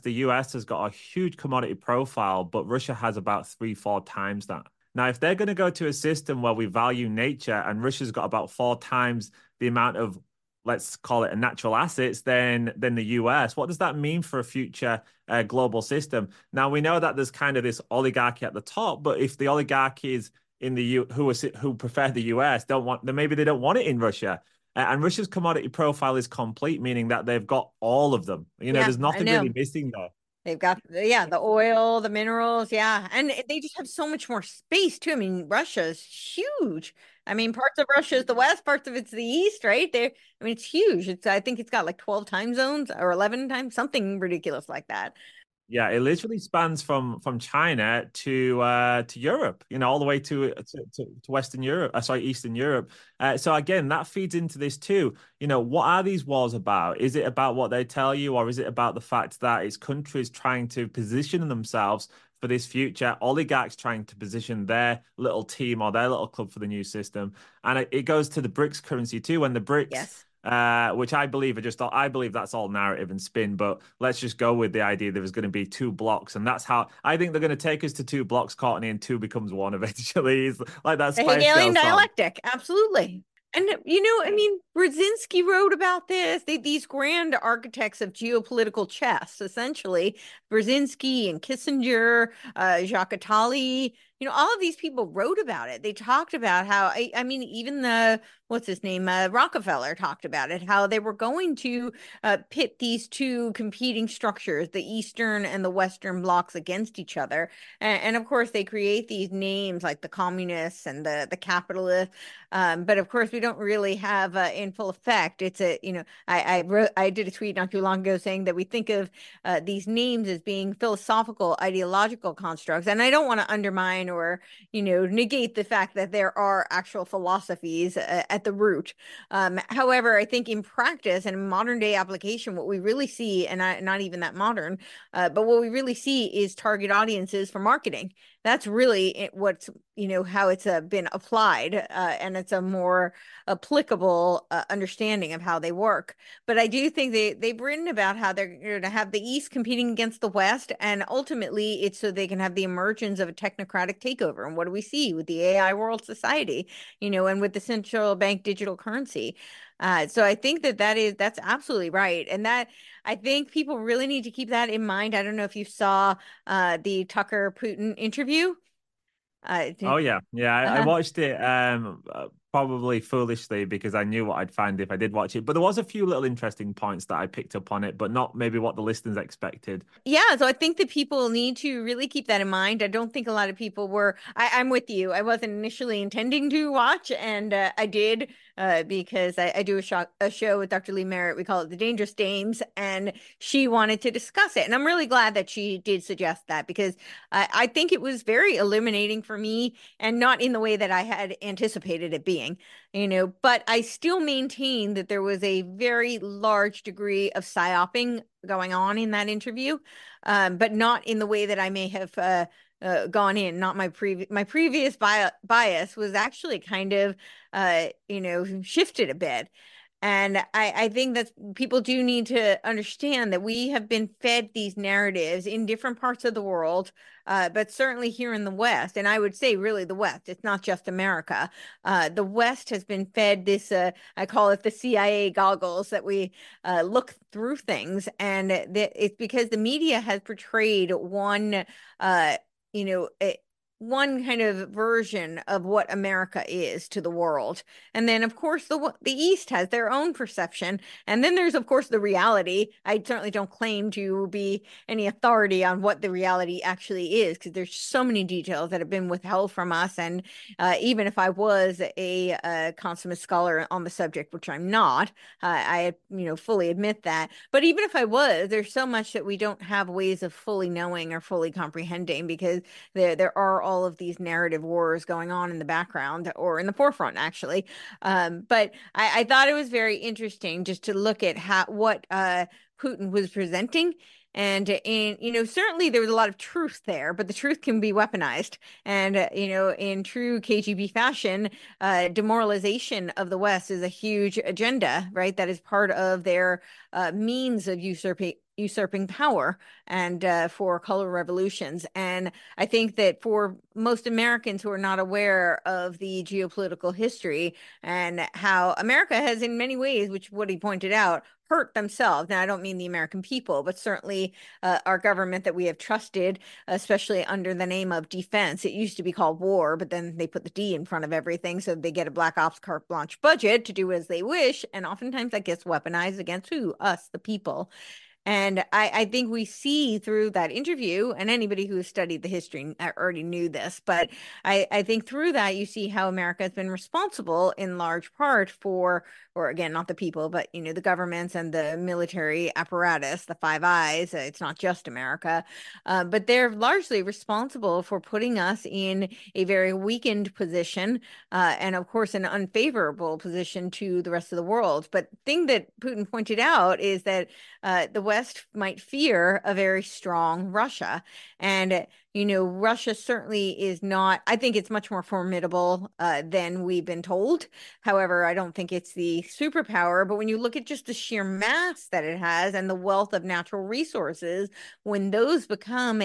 Speaker 4: US has got a huge commodity profile, but Russia has about 3-4 times that. Now, if they're going to go to a system where we value nature and Russia's got about 4 times the amount of, let's call it, a natural assets than the US. What does that mean for a future global system? Now, we know that there's kind of this oligarchy at the top, but if the oligarchies in the who prefer the US don't want, then maybe they don't want it in Russia. And Russia's commodity profile is complete, meaning that they've got all of them. There's nothing really missing there.
Speaker 5: They've got, the oil, the minerals, and they just have so much more space too. I mean, Russia is huge. I mean, parts of Russia is the west, parts of it's the east, right? It's huge. I think it's got like 12 time zones or 11 times, something ridiculous like that.
Speaker 4: Yeah, it literally spans from China to Europe, all the way to Western Europe, Eastern Europe. So again, that feeds into this too. What are these wars about? Is it about what they tell you, or is it about the fact that it's countries trying to position themselves for this future, oligarchs trying to position their little team or their little club for the new system? And it goes to the BRICS currency too. When the BRICS,
Speaker 5: yes.
Speaker 4: Which I believe I believe that's all narrative and spin, but let's just go with the idea there was going to be 2 blocks, and that's how I think they're going to take us to 2 blocks, Courtney, and 2 becomes 1 eventually. It's like that
Speaker 5: Hegelian dialectic, absolutely. And, Brzezinski wrote about this. These grand architects of geopolitical chess, essentially, Brzezinski and Kissinger, Jacques Attali, all of these people wrote about it. They talked about how, even what's his name? Rockefeller talked about it, how they were going to pit these 2 competing structures, the Eastern and the Western blocks, against each other. And of course, they create these names like the communists and the capitalists. But of course, we don't really have in full effect. It's I did a tweet not too long ago saying that we think of these names as being philosophical, ideological constructs. And I don't want to undermine or, negate the fact that there are actual philosophies at the root. However, I think in practice and in modern day application, what we really see, and not even that modern, but what we really see is target audiences for marketing. That's really what's, how it's been applied, and it's a more applicable understanding of how they work. But I do think they've written about how they're going to have the East competing against the West, and ultimately it's so they can have the emergence of a technocratic takeover. And what do we see with the AI world society, and with the central bank digital currency? So I think that's absolutely right. And that I think people really need to keep that in mind. I don't know if you saw the Tucker Putin interview.
Speaker 4: Oh yeah. I watched it probably foolishly because I knew what I'd find if I did watch it. But there was a few little interesting points that I picked up on it, but not maybe what the listeners expected.
Speaker 5: Yeah, so I think that people need to really keep that in mind. I don't think a lot of people were. I'm with you. I wasn't initially intending to watch, and I did because I do a show with Dr. Lee Merritt. We call it The Dangerous Dames, and she wanted to discuss it. And I'm really glad that she did suggest that because I think it was very illuminating for me, and not in the way that I had anticipated it being. But I still maintain that there was a very large degree of psyoping going on in that interview, but not in the way that I may have gone in. Not my previous bias was actually kind of shifted a bit. And I think that people do need to understand that we have been fed these narratives in different parts of the world, but certainly here in the West, and I would say really the West, it's not just America. The West has been fed this, I call it the CIA goggles that we look through things. And it's because the media has portrayed one, you know, one kind of version of what America is to the world. And then, of course, the East has their own perception. And then there's, of course, the reality. I certainly don't claim to be any authority on what the reality actually is, because there's so many details that have been withheld from us. And even if I was a consummate scholar on the subject, which I'm not, I fully admit that. But even if I was, there's so much that we don't have ways of fully knowing or fully comprehending, because there are all of these narrative wars going on in the background or in the forefront, actually. But I thought it was very interesting just to look at what Putin was presenting. And certainly there was a lot of truth there, but the truth can be weaponized. And in true KGB fashion, demoralization of the West is a huge agenda, right? That is part of their means of usurping power and for color revolutions. And I think that for most Americans who are not aware of the geopolitical history and how America has in many ways, which Woody pointed out, hurt themselves. Now, I don't mean the American people, but certainly our government that we have trusted, especially under the name of defense. It used to be called war, but then they put the D in front of everything, so they get a black ops carte blanche budget to do as they wish. And oftentimes that gets weaponized against who? Us, the people. And I think we see through that interview, and anybody who has studied the history already knew this, but I think through that you see how America has been responsible in large part for, or again, not the people, but the governments and the military apparatus, the Five Eyes. It's not just America, but they're largely responsible for putting us in a very weakened position, and of course an unfavorable position to the rest of the world. But the thing that Putin pointed out is that the West might fear a very strong Russia. And, Russia certainly is not, I think it's much more formidable than we've been told. However, I don't think it's the superpower. But when you look at just the sheer mass that it has and the wealth of natural resources, when those become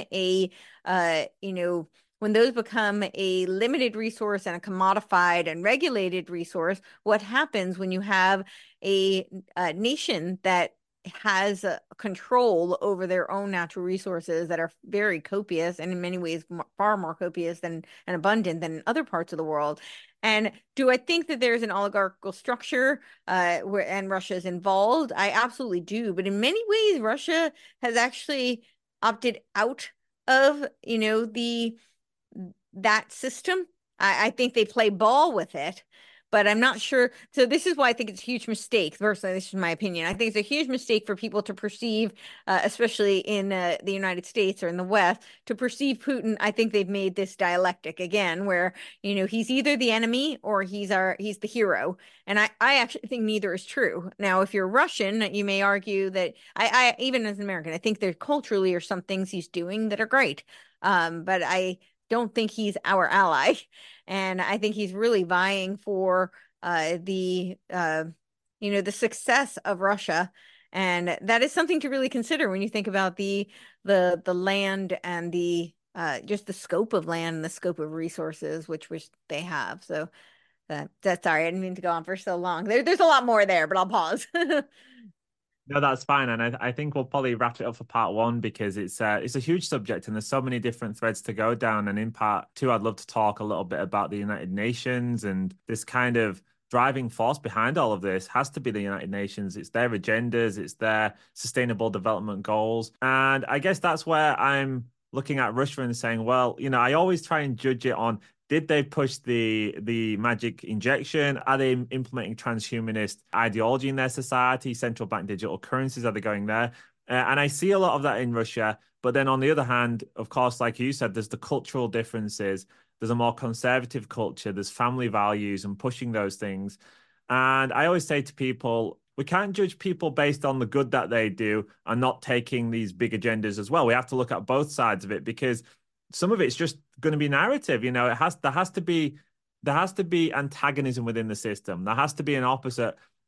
Speaker 5: when those become a limited resource and a commodified and regulated resource, what happens when you have a nation that has control over their own natural resources that are very copious and in many ways far more copious and abundant than in other parts of the world? And do I think that there's an oligarchical structure and Russia is involved? I absolutely do. But in many ways, Russia has actually opted out of, that system. I think they play ball with it, but I'm not sure. So this is why I think it's a huge mistake. Personally, this is my opinion. I think it's a huge mistake for people to perceive, especially in the United States or in the West, to perceive Putin. I think they've made this dialectic again, where he's either the enemy or he's the hero. And I actually think neither is true. Now, if you're Russian, you may argue that I even as an American, I think there culturally are some things he's doing that are great. But I don't think he's our ally. And I think he's really vying for the success of Russia. And that is something to really consider when you think about the land and the just the scope of land and the scope of resources which they have. So that's sorry, I didn't mean to go on for so long. There's a lot more there, but I'll pause.
Speaker 4: No, that's fine. And I think we'll probably wrap it up for part one, because it's a huge subject and there's so many different threads to go down. And in part two, I'd love to talk a little bit about the United Nations, and this kind of driving force behind all of this has to be the United Nations. It's their agendas, it's their sustainable development goals. And I guess that's where I'm looking at Russia and saying, well, I always try and judge it on, did they push the magic injection? Are they implementing transhumanist ideology in their society? Central bank digital currencies, are they going there? And I see a lot of that in Russia. But then on the other hand, of course, like you said, there's the cultural differences. There's a more conservative culture. There's family values and pushing those things. And I always say to people, we can't judge people based on the good that they do and not taking these big agendas as well. We have to look at both sides of it, because some of it's just going to be narrative. There has to be antagonism within the system. There has to be an opposite.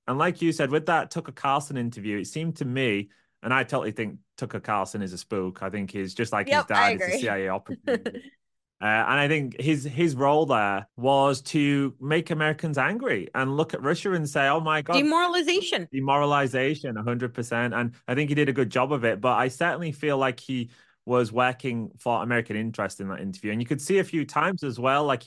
Speaker 4: And like you said, with that Tucker Carlson interview, it seemed to me, and I totally think Tucker Carlson is a spook. I think he's just like his
Speaker 5: Yep, I
Speaker 4: dad is a
Speaker 5: agree.
Speaker 4: CIA operative. And I think his role there was to make Americans angry and look at Russia and say, "Oh my God,
Speaker 5: Demoralization.
Speaker 4: demoralization, 100%." And I think he did a good job of it. But I certainly feel like he was working for American interest in that interview. And you could see a few times as well, like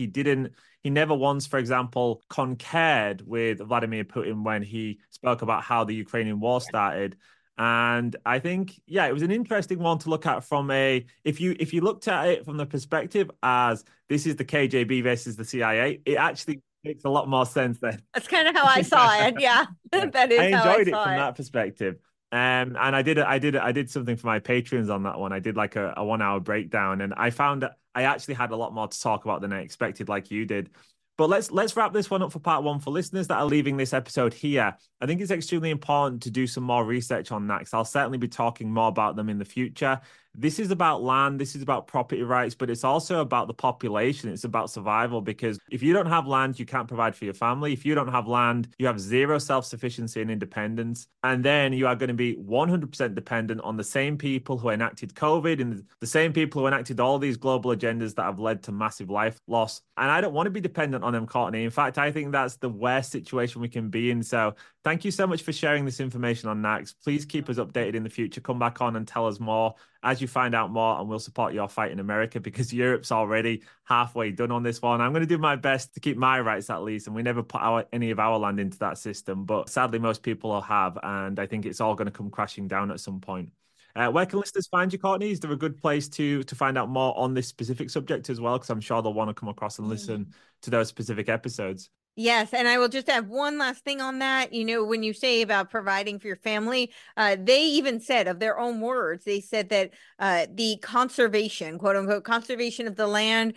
Speaker 4: he never once, for example, concurred with Vladimir Putin when he spoke about how the Ukrainian war started. And I think, yeah, it was an interesting one to look at from if you looked at it from the perspective as this is the KGB versus the CIA, it actually makes a lot more sense then.
Speaker 5: That's kind of how I saw it. Yeah, that is
Speaker 4: I
Speaker 5: how I
Speaker 4: enjoyed it
Speaker 5: saw
Speaker 4: from
Speaker 5: it.
Speaker 4: that perspective. And I did something for my patrons on that one. I did like a 1 hour breakdown, and I found that I actually had a lot more to talk about than I expected, like you did. But let's wrap this one up for part one. For listeners that are leaving this episode here, I think it's extremely important to do some more research on that, because I'll certainly be talking more about them in the future. This is about land, this is about property rights, but it's also about the population. It's about survival, because if you don't have land, you can't provide for your family. If you don't have land, you have zero self-sufficiency and independence. And then you are going to be 100% dependent on the same people who enacted COVID and the same people who enacted all these global agendas that have led to massive life loss. And I don't want to be dependent on them, Courtney. In fact, I think that's the worst situation we can be in. So thank you so much for sharing this information on NACS. Please keep us updated in the future. Come back on and tell us more as you find out more, and we'll support your fight in America, because Europe's already halfway done on this one. I'm going to do my best to keep my rights at least, and we never put any of our land into that system, but sadly most people will have, and I think it's all going to come crashing down at some point. Where can listeners find you, Courtney? Is there a good place to find out more on this specific subject as well? Because I'm sure they'll want to come across and listen to those specific episodes.
Speaker 5: Yes, and I will just add one last thing on that. You know, when you say about providing for your family, they even said, of their own words, they said that the conservation, quote unquote, conservation of the land,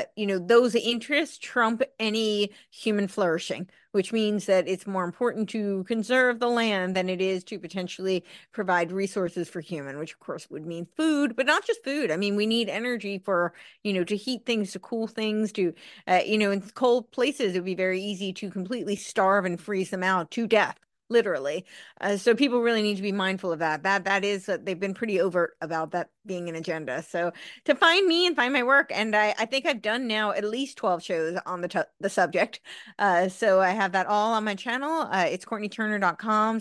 Speaker 5: those interests trump any human flourishing, which means that it's more important to conserve the land than it is to potentially provide resources for human, which of course would mean food, but not just food. I mean, we need energy for, to heat things, to cool things, to, in cold places, it would be very easy to completely starve and freeze them out to death, literally. So people really need to be mindful of that. That is, they've been pretty overt about that being an agenda. So to find me and find my work, and I think I've done now at least 12 shows on the subject. So I have that all on my channel. It's CourtneyTurner.com,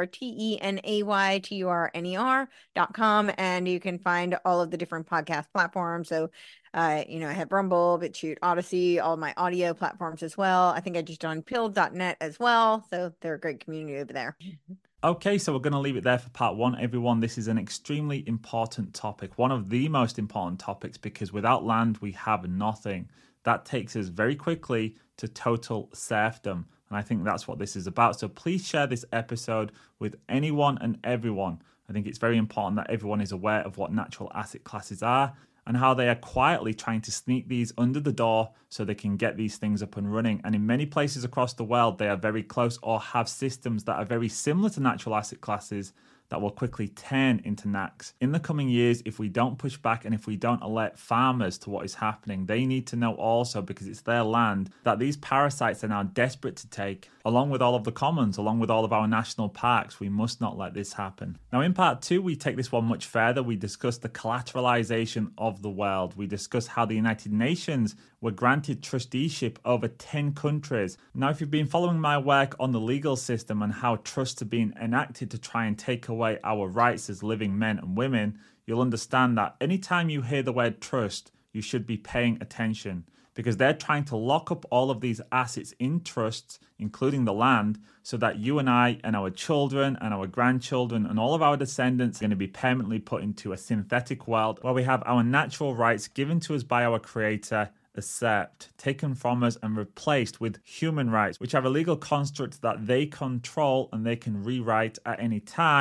Speaker 5: CourtneyTurner.com, and you can find all of the different podcast platforms. So I have Rumble, BitChute, Odyssey, all my audio platforms as well. I think I just done Pilled.net as well. So they're a great community over there.
Speaker 4: Okay, so we're going to leave it there for part one, everyone. This is an extremely important topic, one of the most important topics, because without land, we have nothing. That takes us very quickly to total serfdom. And I think that's what this is about. So please share this episode with anyone and everyone. I think it's very important that everyone is aware of what natural asset classes are and how they are quietly trying to sneak these under the door so they can get these things up and running. And in many places across the world, they are very close or have systems that are very similar to natural asset classes that will quickly turn into NACS. In the coming years, if we don't push back and if we don't alert farmers to what is happening, they need to know also, because it's their land, that these parasites are now desperate to take, along with all of the commons, along with all of our national parks. We must not let this happen. Now, in part two, we take this one much further. We discuss the collateralization of the world. We discuss how the United Nations were granted trusteeship over 10 countries. Now, if you've been following my work on the legal system and how trusts are being enacted to try and take away our rights as living men and women, you'll understand that anytime you hear the word trust, you should be paying attention, because they're trying to lock up all of these assets in trusts, including the land, so that you and I and our children and our grandchildren and all of our descendants are going to be permanently put into a synthetic world where we have our natural rights given to us by our Creator usurped, taken from us and replaced with human rights, which are a legal construct that they control and they can rewrite at any time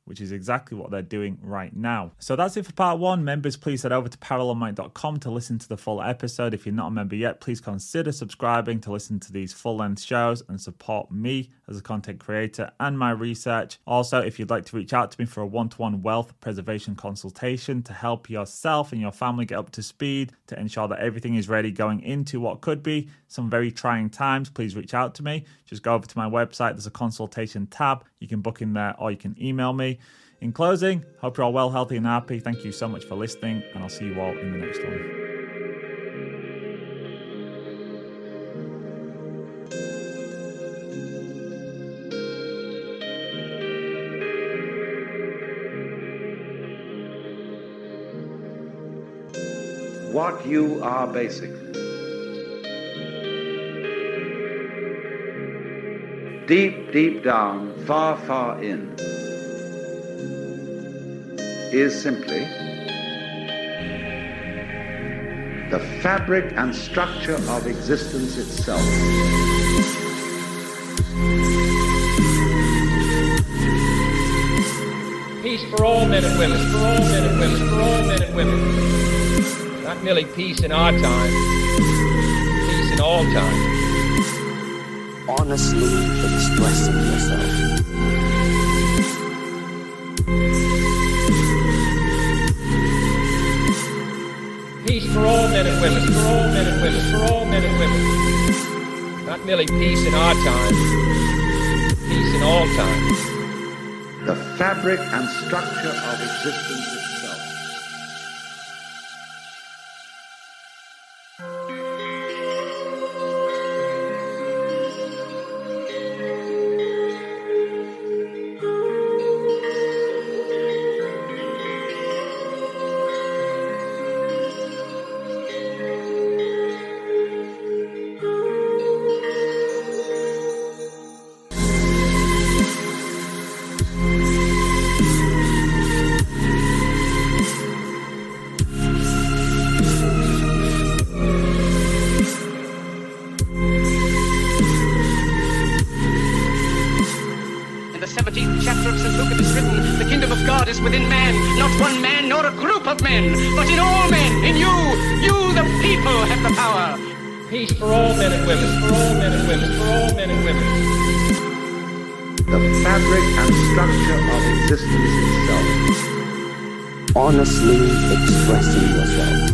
Speaker 4: which is exactly what they're doing right now. So that's it for part one. Members, please head over to parallelmind.com to listen to the full episode. If you're not a member yet, please consider subscribing to listen to these full-length shows and support me as a content creator and my research. Also, if you'd like to reach out to me for a one-to-one wealth preservation consultation to help yourself and your family get up to speed to ensure that everything is ready going into what could be some very trying times, please reach out to me. Just go over to my website. There's a consultation tab. You can book in there or you can email me. In closing, hope you're all well, healthy and happy. Thank you so much for listening, and I'll see you all in the next one.
Speaker 1: What you are basically. Deep, deep down, far, far in, is simply the fabric and structure of existence itself.
Speaker 2: Peace for all men and women, for all men and women, for all men and women. Not merely peace in our time, peace in all time.
Speaker 3: Honestly expressing yourself.
Speaker 2: Peace for all men and women, for all men and women, for all men and women. Not merely peace in our time, peace in all time.
Speaker 1: The fabric and structure of existence itself.
Speaker 6: Within man, not one man nor a group of men, but in all men, in you the people have the power.
Speaker 2: Peace for all men and women, for all men and women, for all men and women.
Speaker 1: The fabric and structure of existence itself.
Speaker 3: Honestly expressing yourself.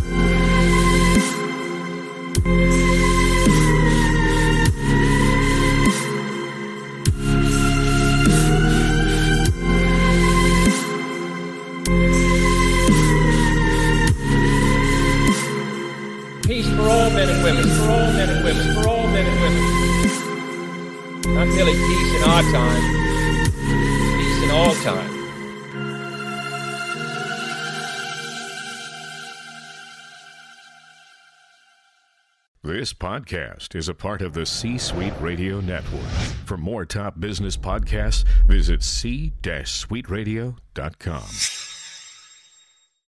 Speaker 2: Men and women, for all men and women, for all men and women. Not merely peace in our time, peace in all time.
Speaker 7: This podcast is a part of the C-Suite Radio Network. For more top business podcasts, visit c-suiteradio.com.